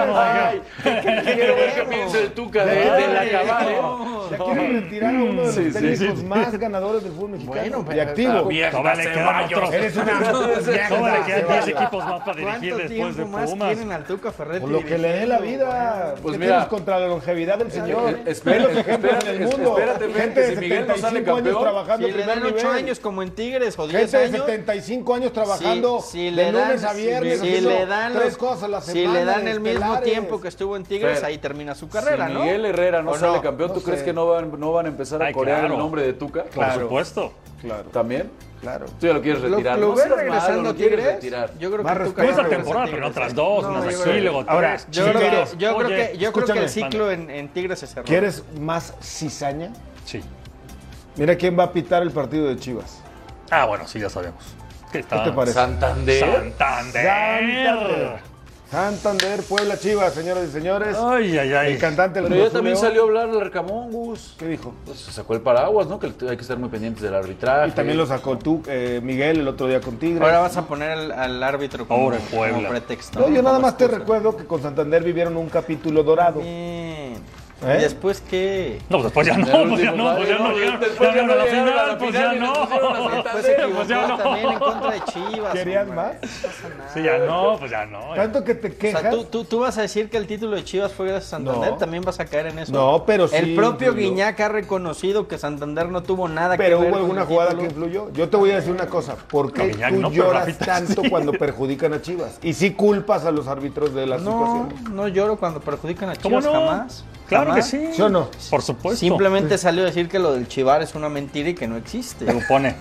Ay, Quiero ver qué piensa el Tuca de, del acabar, ¿eh? Ya quieren retirar a uno de los Sí, sí, técnicos sí. más ganadores del fútbol mexicano. Bueno, y pero- activo. Todavía le quedan otros. Eres una Todavía le quedan diez vieja. equipos más para dirigir ¿Cuánto después de tiempo más Pumas. tienen al Tuca Ferretti? Por lo que le dé la vida. Pues ¿Qué mira. tienes contra la longevidad del señor? eh, espera- Ve los ejemplos en el espérate, mundo. espérate, Fer, Gente que de si Miguel no setenta y sale cinco años campeón, trabajando Si en le primer dan ocho nivel. años como en Tigres o diez Gente de años. setenta y cinco años trabajando si, si de le dan, lunes a viernes, si, haciendo le dan tres los- cosas a la si semana. le dan el mismo estelares. tiempo que estuvo en Tigres, Fer, ahí termina su carrera, si ¿no? Miguel Herrera no ¿O sale no? campeón, ¿tú No crees sé. que no van, no van a empezar a Ay, corear claro. el nombre de Tuca? Por Claro. supuesto. Claro, ¿También? claro. Tú ya lo quieres Lo, retirar. lo no ves seas regresando malo, a lo quieres Tigres. retirar. Yo creo Más que Tuca respeto. No no esta regresa a temporada, pero Tigres. otras dos, No, unas yo así, creo- luego Ahora, tres. Yo, creo que, Chiquero, yo, creo oye, que, yo creo que el escúchame. ciclo en, en Tigres se cerró. ¿Quieres más cizaña? Sí. Mira quién va a pitar el partido de Chivas. Ah, bueno, sí, ya sabemos. ¿Qué, ¿Qué te parece? Santander. Santander. Santander. Santander, Puebla, Chivas, señoras y señores. Ay, ay, ay. El cantante Pero ya también salió a hablar el Arcamón, Gus. ¿Qué dijo? Pues se sacó el paraguas, ¿no? Que hay que estar muy pendientes del arbitraje. Y también lo sacó tú, eh, Miguel, el otro día con Tigres. Ahora vas a poner al, al árbitro como, Pobre Puebla. como pretexto. No, yo nada Como más te excusa. recuerdo que con Santander vivieron un capítulo dorado. Bien. ¿Eh? ¿Y después qué? No, pues después ya no, En el pues ya último no, pues ya no partido, llegaron. después ya no a la llegaron a la final, pues ya final y les pusieron a no. Después se Pues ya equivocó no. también en contra de Chivas. ¿Querías hombre. más? No pasa nada. Sí, ya no, pues ya no. ya. Tanto que te O quejas. sea, ¿tú, tú, tú vas a decir que el título de Chivas fue gracias a Santander, No. también vas a caer en eso. No, pero sí El propio influyó. Guiñac ha reconocido que Santander no tuvo nada que Pero ver hubo con alguna el jugada que título. influyó. Yo te voy a decir una cosa. ¿Por qué No, Guiñac tú no, pero lloras Rafita tanto sí. cuando perjudican a Chivas? Y sí culpas a los árbitros de las No, situaciones. no lloro cuando perjudican a ¿Cómo Chivas, no? jamás. Claro Jamás. que sí. ¿Sí o no? Por supuesto. Simplemente salió a decir que lo del Chivar es una mentira y que no existe. Lo pone.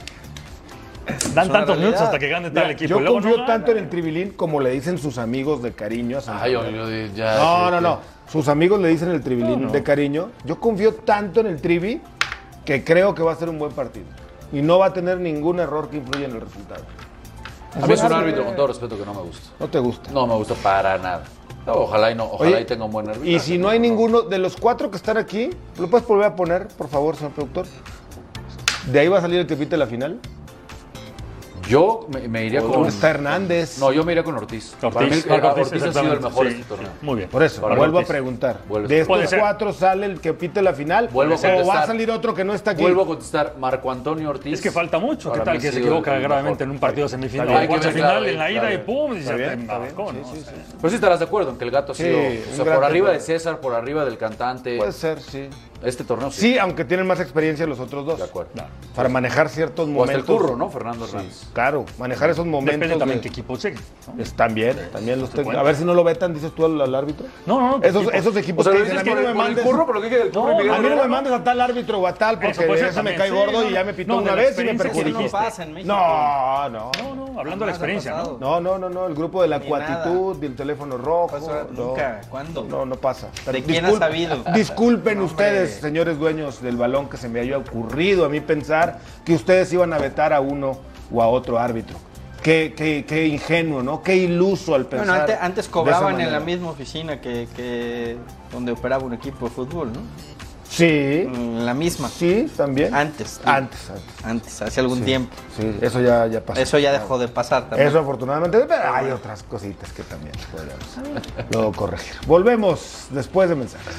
Dan una tantos realidad. minutos hasta que gane tal Mira, equipo. yo y luego confío no tanto gana. en el tribilín como le dicen sus amigos de cariño a Ay, Santander. yo, yo, ya. No, que- no, no. Sus amigos le dicen el tribilín No, no. de cariño. Yo confío tanto en el trivi que creo que va a ser un buen partido. Y no va a tener ningún error que influya en el resultado. A mí es un árbitro, con todo respeto, que no me gusta. No te gusta. No me gusta para nada. No, ojalá y no, ojalá Oye, y tenga un buen árbitro. Y si no hay ninguno de los cuatro que están aquí, ¿lo puedes volver a poner, por favor, señor productor? ¿De ahí va a salir el que pite la final? Yo me, me iría ¿O con. está Hernández? No, yo me iría con Ortiz. Ortiz, Para mí, Marco eh, Ortiz, Ortiz ha sido el exactamente, mejor sí. de este torneo. Muy bien. Por eso, Para vuelvo Ortiz. a preguntar. Vuelves. ¿De Puede estos ser. cuatro sale el que pite la final? Vuelvo a ¿O va a contestar. salir otro que no está aquí? Vuelvo a contestar, Marco Antonio Ortiz. Es que falta mucho. ¿Qué Para tal mí que ha se sido equivoca el gravemente mejor. en un partido semifinal Está bien, o cuarto hay que ver, final claro, en la ida claro. y pum, y Está se bien, te está bien. embarcó, Sí, ¿no? sí, sí. Pues sí estarás de acuerdo en que el gato ha Sí, sido un o sea, gran por arriba de temporada. César, por arriba del cantante. Puede ser, sí. Este torneo sí. Sí, aunque tienen más experiencia los otros dos. De acuerdo. Para manejar ciertos O hasta momentos. el curro, ¿no? Fernando Hernández. claro. Manejar esos momentos. Depende también de... qué equipo llegue, ¿no? Es, también, también los tengo. cuenta. A ver si no lo vetan, dices tú al, al árbitro. No, no, no. Esos, equipos. esos equipos O sea, que lo dicen, a dices mí por no el- me por el mandes. curro, por lo que dije del curro No, y Miguel a mí no me Herrera, mandes a tal árbitro o a tal, porque Eso puede ser ese me también, cae sí, gordo no, y ya me pitó no, de una la vez y me experiencia perjudicó. Eso no pasa en México. No, no. No, no, hablando de la experiencia, ¿no? No, no, no, no, el grupo de la Ni cuatitud, del teléfono rojo. Pasó no, nunca. ¿Cuándo? No, no pasa. ¿De quién ha sabido? Disculpen No, hombre. ustedes, señores dueños del balón, que se me haya ocurrido a mí pensar que ustedes iban a vetar a uno o a otro árbitro. Qué, qué, qué ingenuo, ¿no? Qué iluso al pensar. Bueno, antes, antes de esa cobraban en manera. la misma oficina que, que donde operaba un equipo de fútbol, ¿no? Sí. En la misma. Sí, también. Antes. Antes, antes. Antes, hace algún Sí, tiempo. Sí, eso ya, ya pasó. Eso ya dejó de pasar también. Eso afortunadamente, pero hay otras cositas que también podríamos luego corregir. Volvemos después de mensajes.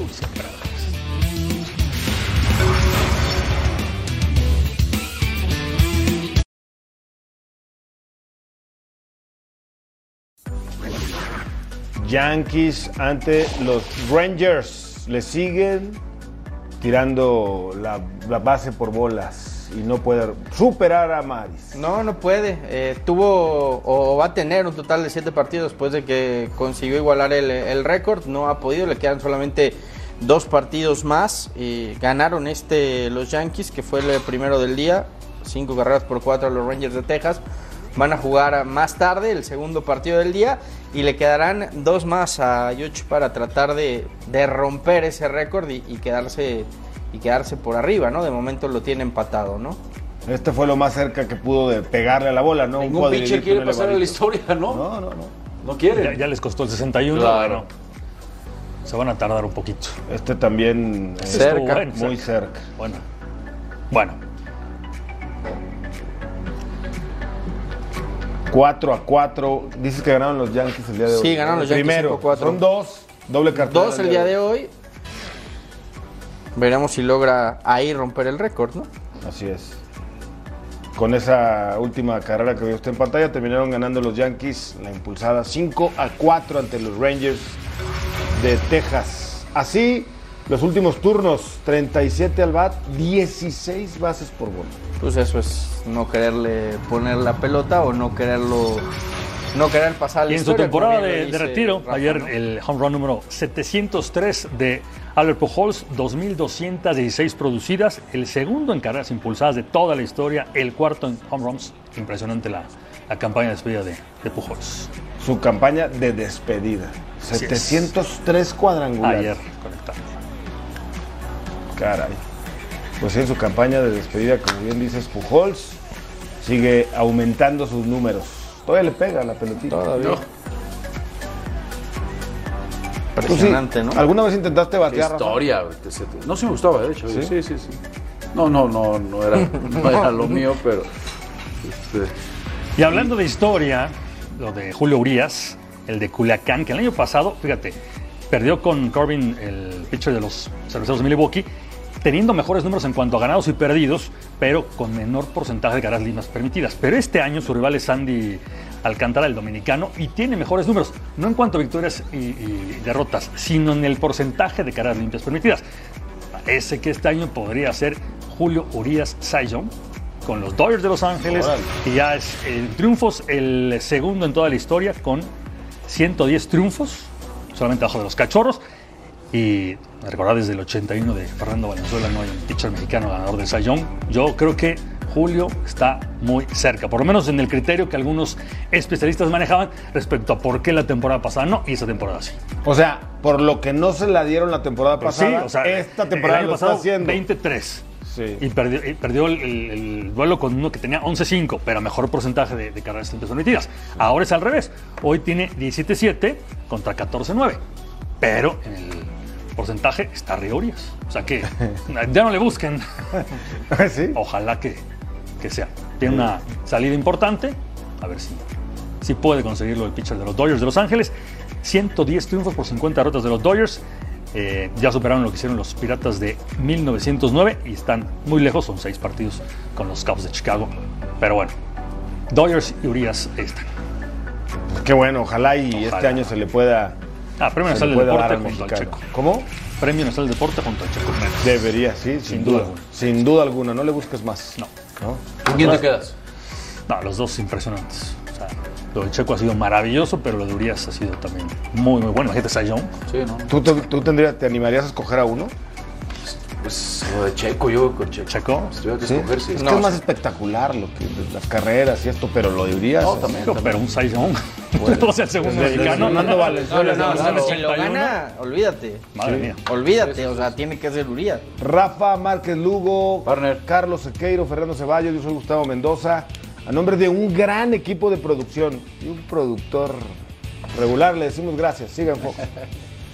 Yankees ante los Rangers. Le siguen tirando la, la base por bolas y no puede superar a Maris. No, no puede. Eh, tuvo o va a tener un total de siete partidos después de que consiguió igualar el, el récord. No ha podido, le quedan solamente dos partidos más. Y ganaron este los Yankees, que fue el primero del día. Cinco carreras por cuatro a los Rangers de Texas. Van a jugar más tarde el segundo partido del día y le quedarán dos más a Yoshi para tratar de, de romper ese récord y, y quedarse y quedarse por arriba, ¿no? De momento lo tiene empatado, ¿no? Este fue lo más cerca que pudo de pegarle a la bola, ¿no? Ningún pitcher quiere pasar a la historia, ¿no? No, no, no. No quiere. Ya, ya les costó el sesenta y uno. Claro. Bueno, se van a tardar un poquito. Este también eh, Cerca. Bueno, muy cerca. Bueno, bueno. cuatro a cuatro. Dices que ganaron los Yankees el día de hoy. Sí, ganaron los Yankees Primero, cinco cuatro. son dos. Doble cartera. Dos el día de hoy. Veremos si logra ahí romper el récord, ¿no? Así es. Con esa última carrera que vio usted en pantalla, terminaron ganando los Yankees la impulsada cinco a cuatro ante los Rangers de Texas. Así, los últimos turnos, treinta y siete al bat, dieciséis bases por bola. Pues eso es no quererle poner la pelota o no quererlo, no querer pasar la Y en su historia, temporada como bien de, lo de dice retiro, Rafa, ayer ¿no? el home run número setecientos tres de Albert Pujols, dos mil doscientas dieciséis producidas, el segundo en carreras impulsadas de toda la historia, el cuarto en home runs. Impresionante la, la campaña de despedida de, de Pujols. Su campaña de despedida. Así es. setecientos tres cuadrangulares. Ayer conectado. Caray. Pues en su campaña de despedida, como bien dices, Pujols sigue aumentando sus números. Todavía le pega la pelotita. Todavía. No. Impresionante, ¿no? ¿Alguna vez intentaste Qué batear, Rafa? historia. güey, te- se te- No, sí me gustaba, de hecho. ¿Sí? Sí, sí, sí. No, no, no, no era, no era lo mío, pero... este, Y hablando de historia, lo de Julio Urias, el de Culiacán, que el año pasado, fíjate, perdió con Corbin, el pitcher de los Cerveceros de Milwaukee, teniendo mejores números en cuanto a ganados y perdidos, pero con menor porcentaje de carreras limpias permitidas. Pero este año su rival es Sandy Alcántara, el dominicano, y tiene mejores números, no en cuanto a victorias y, y derrotas, sino en el porcentaje de carreras limpias permitidas. Parece que este año podría ser Julio Urias Cy Young con los Dodgers de Los Ángeles, Órale. que ya es en triunfos el segundo en toda la historia con ciento diez triunfos, solamente abajo de los Cachorros. Y recordar desde el ochenta y uno de Fernando Valenzuela no hay un pitcher mexicano ganador del Cy Young. Yo creo que Julio está muy cerca, por lo menos en el criterio que algunos especialistas manejaban respecto a por qué la temporada pasada no y esta temporada sí. O sea, por lo que no se la dieron la temporada Pues sí, pasada, o sea, esta temporada el año lo pasado está haciendo. veintitrés. Sí. Y perdió, y perdió el, el- el duelo con uno que tenía once cinco, pero mejor porcentaje de, de carreras limpias permitidas. Ahora es al revés. Hoy tiene diecisiete siete contra catorce nueve. Pero en el porcentaje está arriba Urias. O sea que ya no le busquen. ¿Sí? Ojalá que, que sea. Tiene una salida importante. A ver si, si puede conseguirlo el pitcher de los Dodgers de Los Ángeles. ciento diez triunfos por cincuenta derrotas de los Dodgers. Eh, ya superaron lo que hicieron los Piratas de mil novecientos nueve y están muy lejos, son seis partidos con los Cubs de Chicago. Pero bueno, Dodgers y Urias ahí están. Qué bueno, ojalá y Ojalá. este año se le pueda. Ah, Premio se Nacional le del pueda dar Deporte al junto al mexicano. Checo. ¿Cómo? Premio Nacional del Deporte junto al Checo Pérez. Debería, sí, sin, Sin duda. duda alguna. Sin duda alguna, no le busques más. No. ¿no? ¿Con quién te quedas? No, los dos impresionantes. O sea, lo de Checo ha sido maravilloso, pero lo de Urias ha sido también muy, muy bueno. Imagínate, Cy Young. Sí, ¿no? ¿Tú, tú, tú tendrías, te animarías a escoger a uno? Pues lo de Checo, yo con Checo. ¿Checo? Si tuviera que ¿Sí? escoger, sí. Es No, que es más sí. espectacular lo que las carreras y esto, pero lo de Urias. No, también, Pero, pero un Cy Young. Bueno, o sea, el segundo desde- mexicano. desde Fernando Valenzuela, No, no, no, no, si lo gana, olvídate. Madre mía. Olvídate, o sea, tiene que ser Urias. Rafa Márquez Lugo, Partner. Carlos Sequeiro, Fernando Ceballos, yo soy Gustavo Mendoza. A nombre de un gran equipo de producción y un productor regular, le decimos gracias. Sigan Fox.